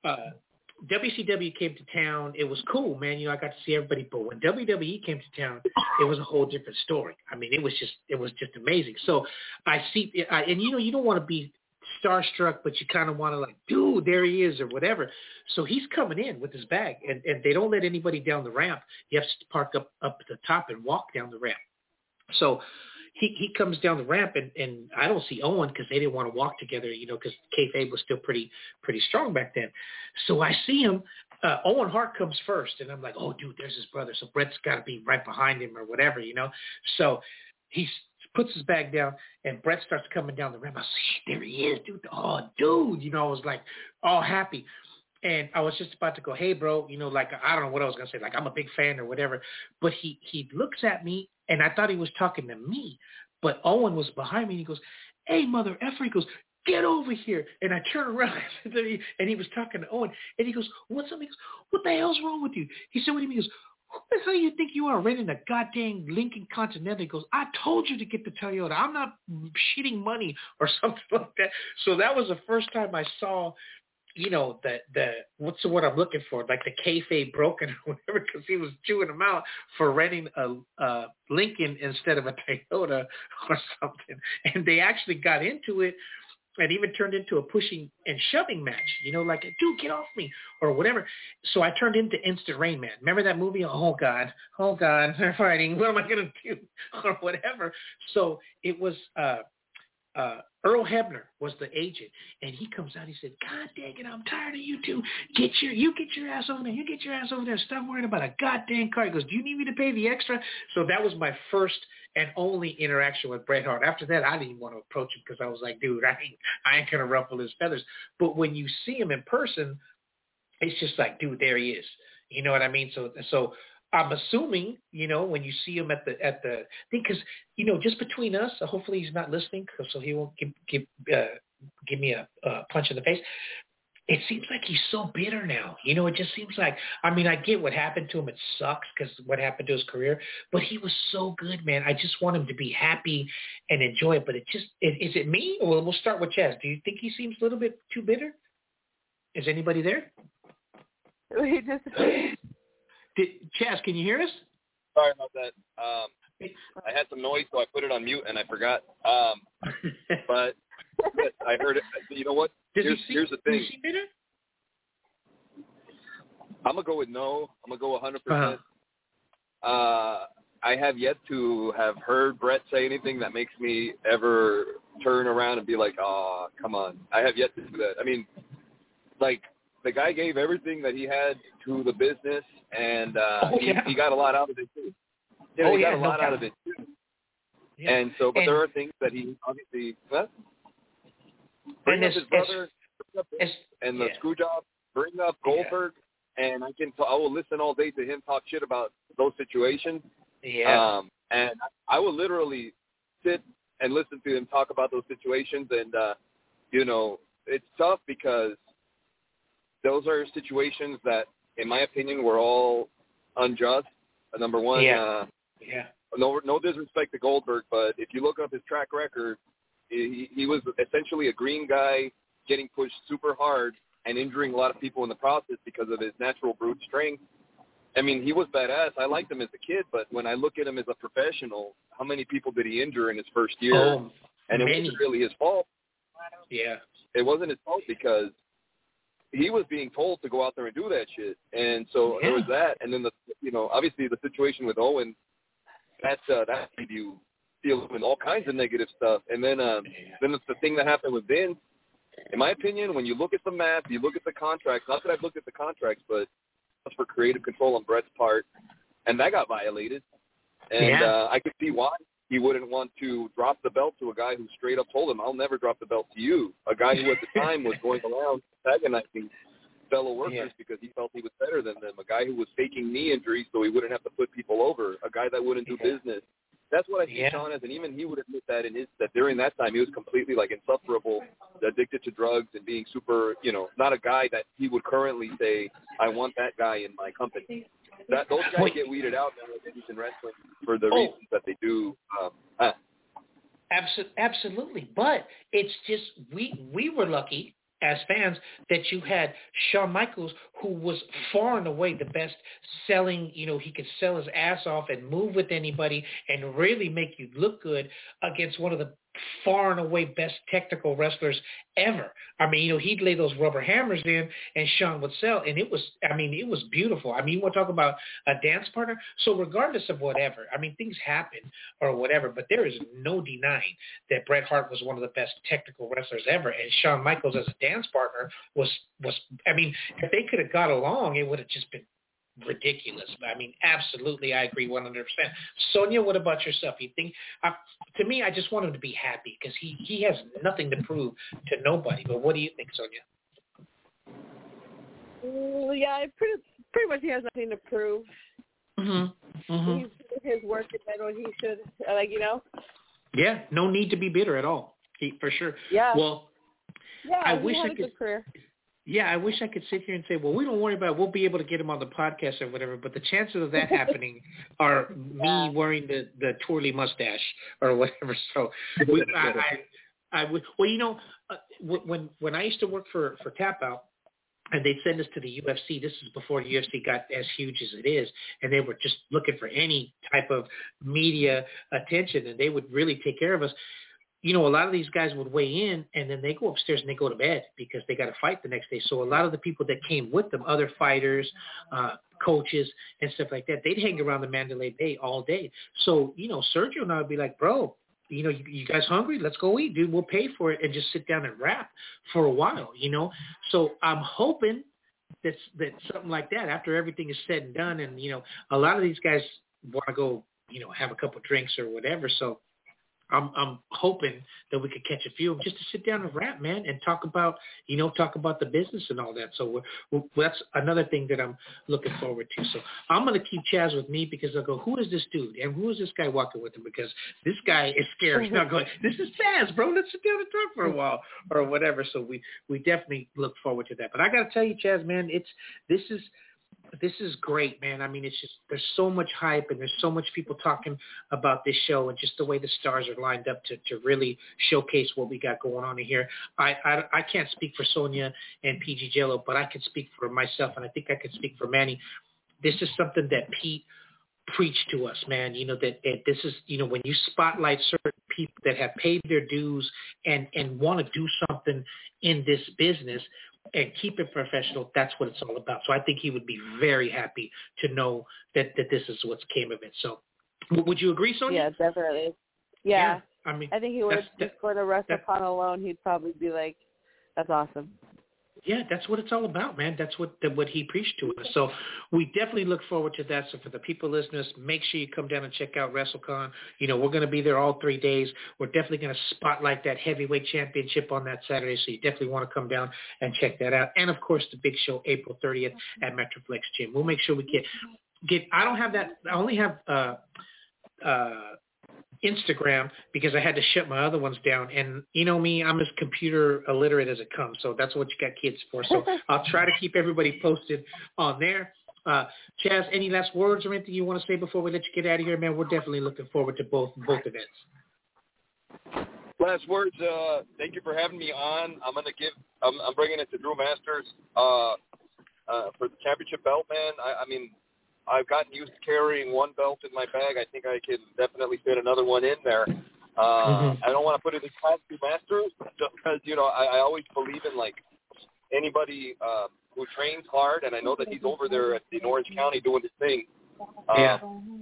WCW came to town, it was cool, man. I got to see everybody. But when WWE came to town, it was a whole different story. I mean, it was just amazing. So I see, and you don't want to be starstruck, but you kind of want to like, dude, there he is or whatever. So he's coming in with his bag, and they don't let anybody down the ramp. You have to park up at the top and walk down the ramp. So he comes down the ramp, and I don't see Owen because they didn't want to walk together, because kayfabe was still pretty strong back then. So I see him. Owen Hart comes first, and I'm like, oh, dude, there's his brother. So Bret's got to be right behind him or whatever, So he puts his bag down, and Bret starts coming down the ramp. I say, there he is, dude. Oh, dude. I was like all happy. And I was just about to go, hey, bro, like, I don't know what I was going to say. Like, I'm a big fan or whatever. But he looks at me, and I thought he was talking to me. But Owen was behind me, and he goes, hey, mother effer. He goes, get over here. And I turn around, and he was talking to Owen. And he goes, what's up? He goes, what the hell's wrong with you? He said, what do you mean? He goes, who the hell do you think you are renting a goddamn Lincoln Continental? He goes, I told you to get the Toyota. I'm not cheating money or something like that. So that was the first time I saw the what's the word I'm looking for? Like the kayfabe broken or whatever, because he was chewing them out for renting a Lincoln instead of a Toyota or something. And they actually got into it and even turned into a pushing and shoving match, like, dude, get off me or whatever. So I turned into Instant Rain Man. Remember that movie? Oh, God, they're fighting. What am I going to do? Or whatever. So it was Earl Hebner was the agent, and he comes out. He said, God dang it, I'm tired of you two. Get your ass over there. You get your ass over there. Stop worrying about a goddamn car. He goes, do you need me to pay the extra? So that was my first and only interaction with Bret Hart. After that, I didn't even want to approach him because I was like, dude, I ain't going to ruffle his feathers. But when you see him in person, it's just like, dude, there he is. You know what I mean? So I'm assuming, when you see him at the thing, because, just between us, hopefully he's not listening, so he won't give me a punch in the face. It seems like he's so bitter now. It just seems like, I get what happened to him. It sucks because what happened to his career, but he was so good, man. I just want him to be happy and enjoy it. But is it me? Well, we'll start with Chaz. Do you think he seems a little bit too bitter? Is anybody there? He just... Chaz, can you hear us? Sorry about that. I had some noise, so I put it on mute, and I forgot. But yes, I heard it. You know what? Here's the thing. Is he bitter? I'm going to go with no. I'm going to go 100%. I have yet to have heard Brett say anything that makes me ever turn around and be like, oh, come on. I have yet to do that. I mean, like, the guy gave everything that he had to the business, and he got a lot out of it, too. Yeah, he got a lot out of it, too. Yeah. And so, but there are things that he obviously, bring up his brother, and the screw job, bring up Goldberg, and I will listen all day to him talk shit about those situations. Yeah. And I will literally sit and listen to him talk about those situations, and it's tough because those are situations that, in my opinion, were all unjust. Number one, no disrespect to Goldberg, but if you look up his track record, he was essentially a green guy getting pushed super hard and injuring a lot of people in the process because of his natural brute strength. I mean, he was badass. I liked him as a kid, but when I look at him as a professional, how many people did he injure in his first year? And it wasn't really his fault. Yeah. It wasn't his fault because he was being told to go out there and do that shit. And so there was that. And then, obviously the situation with Owen, that made you deal with all kinds of negative stuff. And then it's the thing that happened with Vince. In my opinion, when you look at the math, you look at the contracts, not that I've looked at the contracts, but for creative control on Brett's part, and that got violated. And I could see why he wouldn't want to drop the belt to a guy who straight up told him, I'll never drop the belt to you. A guy who at the time was going around antagonizing fellow workers because he felt he was better than them. A guy who was faking knee injuries so he wouldn't have to put people over. A guy that wouldn't do business. That's what I see Shawn as, and even he would admit that that during that time he was completely insufferable, addicted to drugs and being super, not a guy that he would currently say, I want that guy in my company. Those guys get weeded out nowadays in wrestling for the reasons that they do. Absolutely, but it's just we were lucky as fans that you had Shawn Michaels, who was far and away the best selling, he could sell his ass off and move with anybody and really make you look good against one of the far and away best technical wrestlers ever. I mean, he'd lay those rubber hammers in and Shawn would sell, and it was beautiful. I mean, you want to talk about a dance partner? So regardless of whatever, I mean, things happen or whatever, but there is no denying that Bret Hart was one of the best technical wrestlers ever, and Shawn Michaels as a dance partner was I mean, if they could have got along, it would have just been ridiculous. I mean, absolutely, I agree 100%. Sonia, what about yourself? You think, to me, I just want him to be happy because he has nothing to prove to nobody. But what do you think, Sonia? Yeah, pretty much he has nothing to prove. He's his work in general. He should, Yeah, no need to be bitter at all. For sure. Yeah. Well, I wish I could. Career. Yeah, I wish I could sit here and say, well, we don't worry about it. We'll be able to get him on the podcast or whatever. But the chances of that happening are me wearing the twirly mustache or whatever. So I would. Well, when I used to work for Tap Out, and they'd send us to the UFC. This is before the UFC got as huge as it is, and they were just looking for any type of media attention, and they would really take care of us. A lot of these guys would weigh in, and then they go upstairs and they go to bed because they got to fight the next day. So a lot of the people that came with them, other fighters, coaches, and stuff like that, they'd hang around the Mandalay Bay all day. So, Sergio and I would be like, bro, you guys hungry? Let's go eat, dude. We'll pay for it and just sit down and rap for a while, So I'm hoping that something like that, after everything is said and done, and, a lot of these guys want to go, have a couple drinks or whatever. So I'm hoping that we could catch a few of them just to sit down and rap, man, and talk about the business and all that. So that's another thing that I'm looking forward to. So I'm going to keep Chaz with me because I'll go, who is this dude? And who is this guy walking with him? Because this guy is scary. He's not going, this is Chaz, bro. Let's sit down and talk for a while or whatever. So we definitely look forward to that. But I got to tell you, Chaz, man, this is great, man. I mean, it's just, there's so much hype and there's so much people talking about this show and just the way the stars are lined up to really showcase what we got going on in here. I can't speak for Sonia and PG Jello, but I can speak for myself, and I think I can speak for Manny. This is something that Pete preached to us, man. That this is, when you spotlight certain people that have paid their dues and want to do something in this business, and keep it professional, that's what it's all about. So I think he would be very happy to know that this is what's came of it. So would you agree, Sonia? Yeah, definitely. Yeah. I mean, I think he would, just for the WrestleCon alone, he'd probably be like, that's awesome. Yeah, that's what it's all about, man. That's what he preached to us. So we definitely look forward to that. So for the people listeners, make sure you come down and check out WrestleCon. You know, we're going to be there all 3 days. We're definitely going to spotlight that heavyweight championship on that Saturday. So you definitely want to come down and check that out. And of course, the big show, April 30th at Metroflex Gym. We'll make sure we get. I don't have that. I only have Instagram because I had to shut my other ones down. And you know me, I'm as computer illiterate as it comes. So that's what you got kids for. So I'll try to keep everybody posted on there. Chaz, any last words or anything you want to say before we let you get out of here, man? We're definitely looking forward to both events. Last words. Thank you for having me on. I'm bringing it to Drew Masters for the championship belt, man. I mean, I've gotten used to carrying one belt in my bag. I think I can definitely fit another one in there. I don't want to put it in past Drew Masters just because, you know, I always believe in, like, anybody who trains hard, and I know that he's over there in Orange County doing his thing, has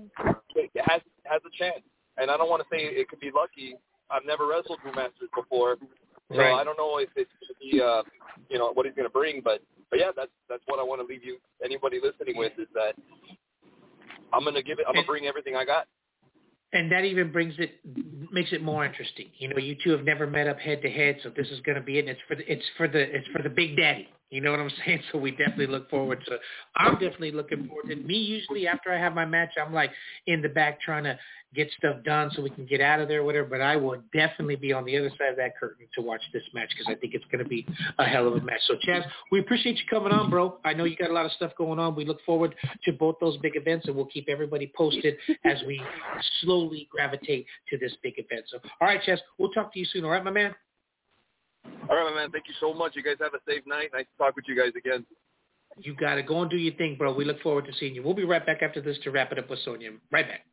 a chance. And I don't want to say it could be lucky. I've never wrestled Drew Masters before, so right. I don't know if it's going to be, you know, what he's going to bring, but yeah, that's what I want to leave you, anybody listening with, is that I'm going to bring everything I got. And that even makes it more interesting. You know, you two have never met up head to head, so this is going to be it. And it's for the big daddy. You know what I'm saying? So we definitely look forward to. I'm definitely looking forward to. Me usually after I have my match, I'm like in the back trying to get stuff done so we can get out of there, or whatever. But I will definitely be on the other side of that curtain to watch this match because I think it's going to be a hell of a match. So Chaz, we appreciate you coming on, bro. I know you got a lot of stuff going on. We look forward to both those big events, and we'll keep everybody posted as we slowly gravitate to this big event. So, all right, Chaz, we'll talk to you soon. All right, my man? All right, my man. Thank you so much. You guys have a safe night. Nice to talk with you guys again. You got it. Go and do your thing, bro. We look forward to seeing you. We'll be right back after this to wrap it up with Sonia. Right back.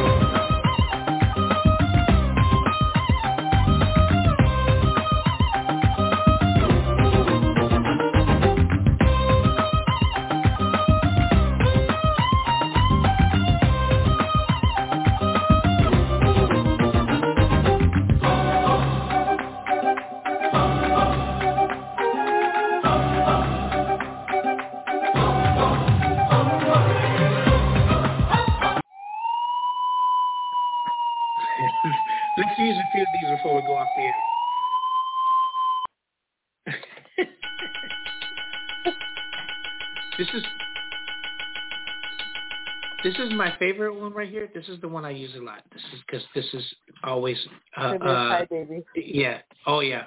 Let's use a few of these before we go off the air. This is my favorite one right here. This is the one I use a lot. This is because this is always hi, baby. Yeah. Oh yeah.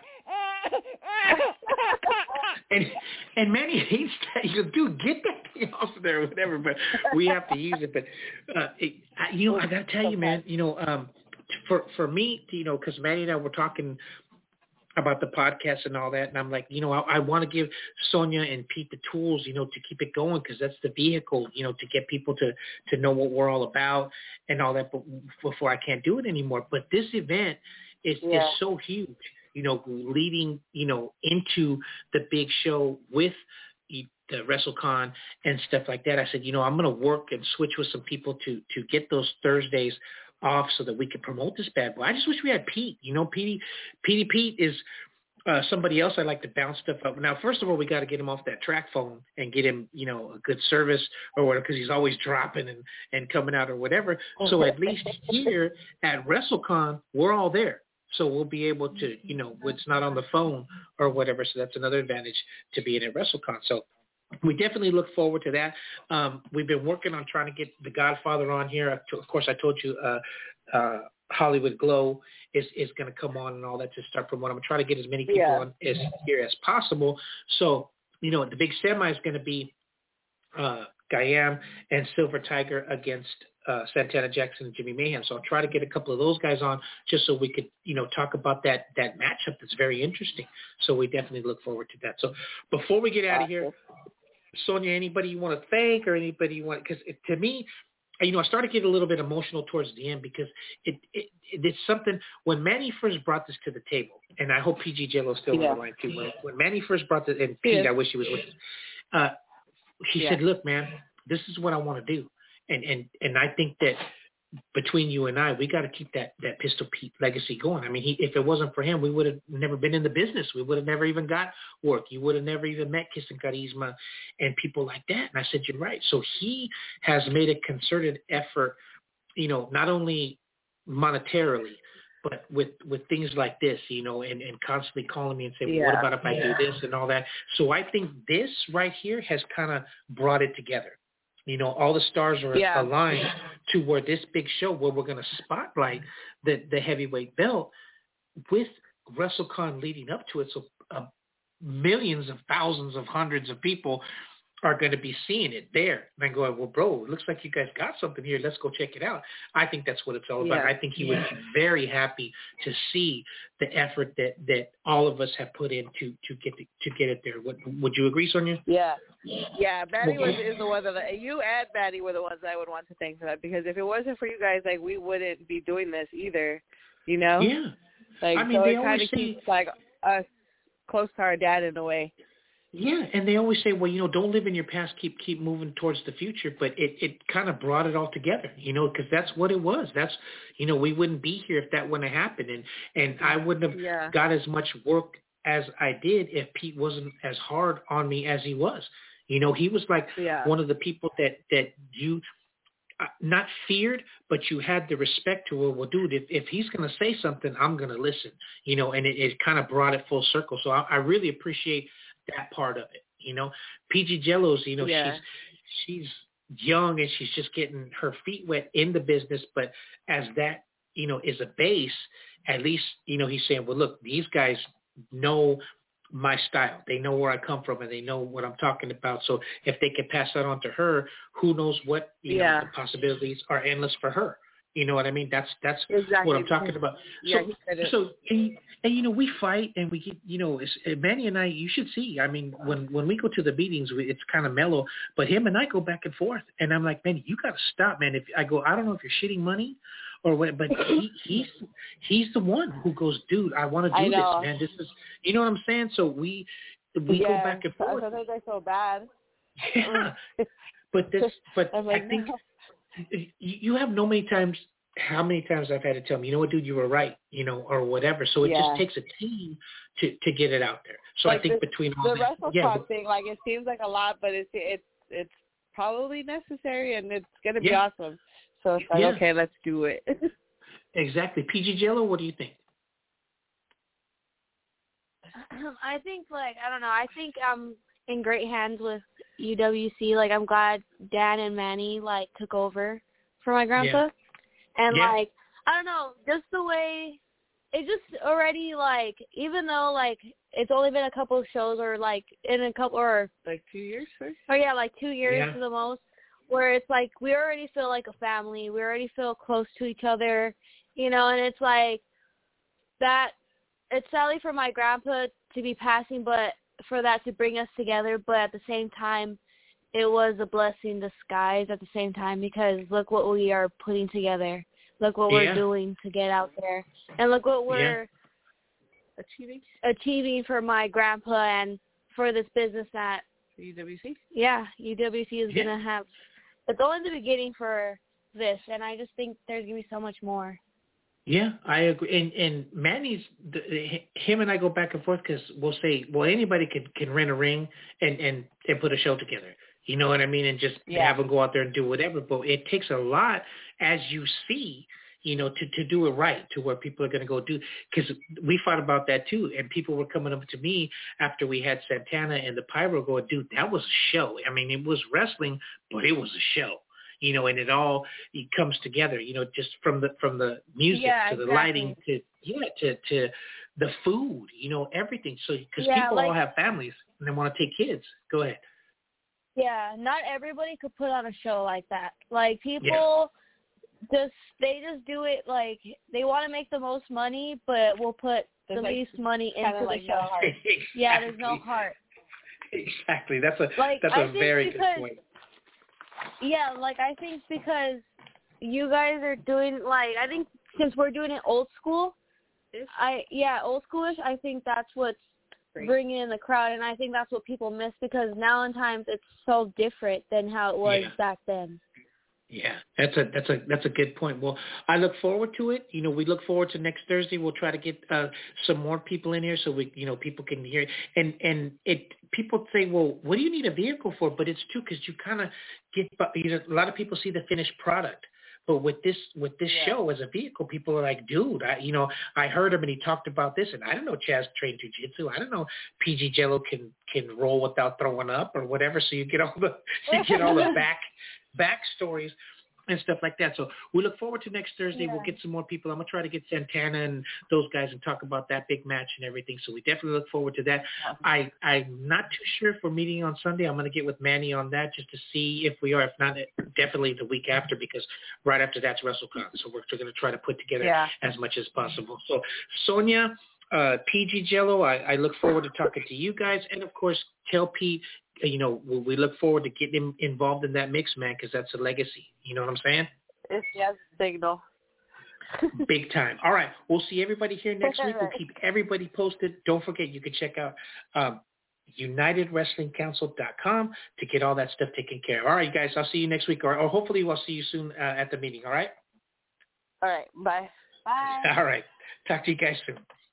And Manny hates that. You go, dude, get that thing off of there or whatever. But we have to use it. But you know, I gotta tell you, man. You know, for me, you know, because Manny and I were talking about the podcast and all that, and I'm like, you know, I want to give Sonia and Pete the tools, you know, to keep it going because that's the vehicle, you know, to get people to know what we're all about and all that. But before I can't do it anymore. But this event is so huge, you know, leading, you know, into the big show with the WrestleCon and stuff like that. I said, you know, I'm going to work and switch with some people to get those Thursdays off so that we can promote this bad boy. I just wish we had Pete. You know, Pete is somebody else I like to bounce stuff up. Now, first of all, we got to get him off that track phone and get him, you know, a good service or whatever, because he's always dropping and coming out or whatever. So at least here at WrestleCon, we're all there. So we'll be able to, you know, it's not on the phone or whatever. So that's another advantage to being at WrestleCon. So we definitely look forward to that. We've been working on trying to get the Godfather on here. Of course, I told you Hollywood Glow is going to come on and all that to start promoting. I'm going to try to get as many people on here as possible. So, you know, the big semi is going to be Gayam and Silver Tiger against Santana Jackson and Jimmy Mayhem. So I'll try to get a couple of those guys on just so we could, you know, talk about that matchup that's very interesting. So we definitely look forward to that. So before we get out of here, Sonia, anybody you want to thank or anybody you want, because to me, I started getting a little bit emotional towards the end because it's something when Manny first brought this to the table, and I hope PG Jello's still on the line too. When Manny first brought this, and Pete, I wish he was with us. He said, "Look, man, this is what I want to do," and I think that between you and I, we got to keep that Pistol Pete legacy going. I mean, if it wasn't for him, we would have never been in the business. We would have never even got work. You would have never even met Kissing Carisma and people like that. And I said, you're right. So he has made a concerted effort, not only monetarily, but with things like this, and constantly calling me and saying, well, what about if I do this and all that? So I think this right here has kind of brought it together. All the stars are aligned to where this big show where we're going to spotlight the heavyweight belt with WrestleCon leading up to it. So millions of thousands of hundreds of people are going to be seeing it there and going, well, bro, it looks like you guys got something here. Let's go check it out. I think that's what it's all about. I think he would be very happy to see the effort that all of us have put in to get it there. Would you agree, Sonia? Yeah. Yeah, Manny is the one that you and Manny were the ones I would want to thank for that, because if it wasn't for you guys, like, we wouldn't be doing this either, Yeah. Like, I mean, so it kind of keeps like us close to our dad in a way. Yeah, and they always say, well, don't live in your past, keep moving towards the future. But it kind of brought it all together, because that's what it was. That's, we wouldn't be here if that wouldn't have happened. And I wouldn't have got as much work as I did if Pete wasn't as hard on me as he was. He was like one of the people that you not feared, but you had the respect to, well, dude, if he's going to say something, I'm going to listen, and it kind of brought it full circle. So I really appreciate that part of it. PG Jello's, she's young and she's just getting her feet wet in the business. But as that, is a base, at least, he's saying, well, look, these guys know my style. They know where I come from and they know what I'm talking about. So if they can pass that on to her, who knows what, the possibilities are endless for her. You know what I mean? That's exactly what I'm talking about. So we fight and we get, Manny and I, you should see, I mean, when we go to the meetings, it's kind of mellow, but him and I go back and forth. And I'm like, Manny, you got to stop, man. If I don't know if you're shitting money or what, but he's the one who goes, dude, I want to do this, man. This is, you know what I'm saying? So we go back and forth. I think they're so bad. Yeah. But I think you have how many times I've had to tell him, you know what, dude, you were right, or whatever. So it just takes a team to get it out there. So like I think between all the WrestleCon thing, like, it seems like a lot, but it's probably necessary and it's gonna be awesome. So it's like, okay, let's do it. Exactly. PG Jello, what do you think? I think, I think I'm in great hands with UWC. Like, I'm glad Dan and Manny, took over for my grandpa. And, I don't know, just the way it just already, even though, it's only been a couple of shows or, in a couple, or 2 years first? Oh, yeah, 2 years for the most, where it's we already feel like a family. We already feel close to each other, and it's that it's sadly for my grandpa to be passing, but for that to bring us together. But at the same time, it was a blessing in disguise at the same time, because look what we are putting together. Look what we're doing to get out there. And look what we're achieving for my grandpa and for this business at UWC. Yeah, UWC is going to have – it's only the beginning for this, and I just think there's going to be so much more. Yeah, I agree. And Manny's, him and I go back and forth because we'll say, well, anybody can rent a ring and put a show together. You know what I mean? And just have them go out there and do whatever. But it takes a lot, as you see, to do it right, to where people are going to go do. Because we thought about that too. And people were coming up to me after we had Santana and the Pyro going, dude, that was a show. I mean, it was wrestling, but it was a show. And it comes together, just from the music to the lighting to the food, everything. So, because people all have families and they want to take kids. Go ahead. Yeah, not everybody could put on a show like that. People they just do it they want to make the most money, but will put the least money into the show. Exactly. Yeah, there's no heart. Exactly. That's a very good point. Yeah, like I think because you guys are doing I think since we're doing it old school, old schoolish. I think that's what's bringing in the crowd, and I think that's what people miss because now in times it's so different than how it was back then. Yeah, that's a good point. Well, I look forward to it. We look forward to next Thursday. We'll try to get some more people in here so we, people can hear it. And people say, well, what do you need a vehicle for? But it's true because you kind of get, a lot of people see the finished product. But with this show as a vehicle, people are like, dude, I heard him and he talked about this, and I don't know Chaz trained jiu-jitsu. I don't know PG Jello can roll without throwing up or whatever. So you get all the back stories and stuff like that. So we look forward to next Thursday. We'll get some more people. I'm going to try to get Santana and those guys and talk about that big match and everything. So we definitely look forward to that. I'm not too sure if we're meeting on Sunday. I'm going to get with Manny on that just to see if we are. If not, definitely the week after because right after that's WrestleCon. So we're going to try to put together as much as possible. So Sonia, PG Jello, I look forward to talking to you guys. And, of course, tell Pete, we look forward to getting him involved in that mix, man, because that's a legacy. You know what I'm saying? It's signal. Big time. All right. We'll see everybody here next week. We'll keep everybody posted. Don't forget, you can check out UnitedWrestlingCouncil.com to get all that stuff taken care of. All right, you guys, I'll see you next week. Or hopefully we'll see you soon at the meeting. All right? All right. Bye. Bye. All right. Talk to you guys soon.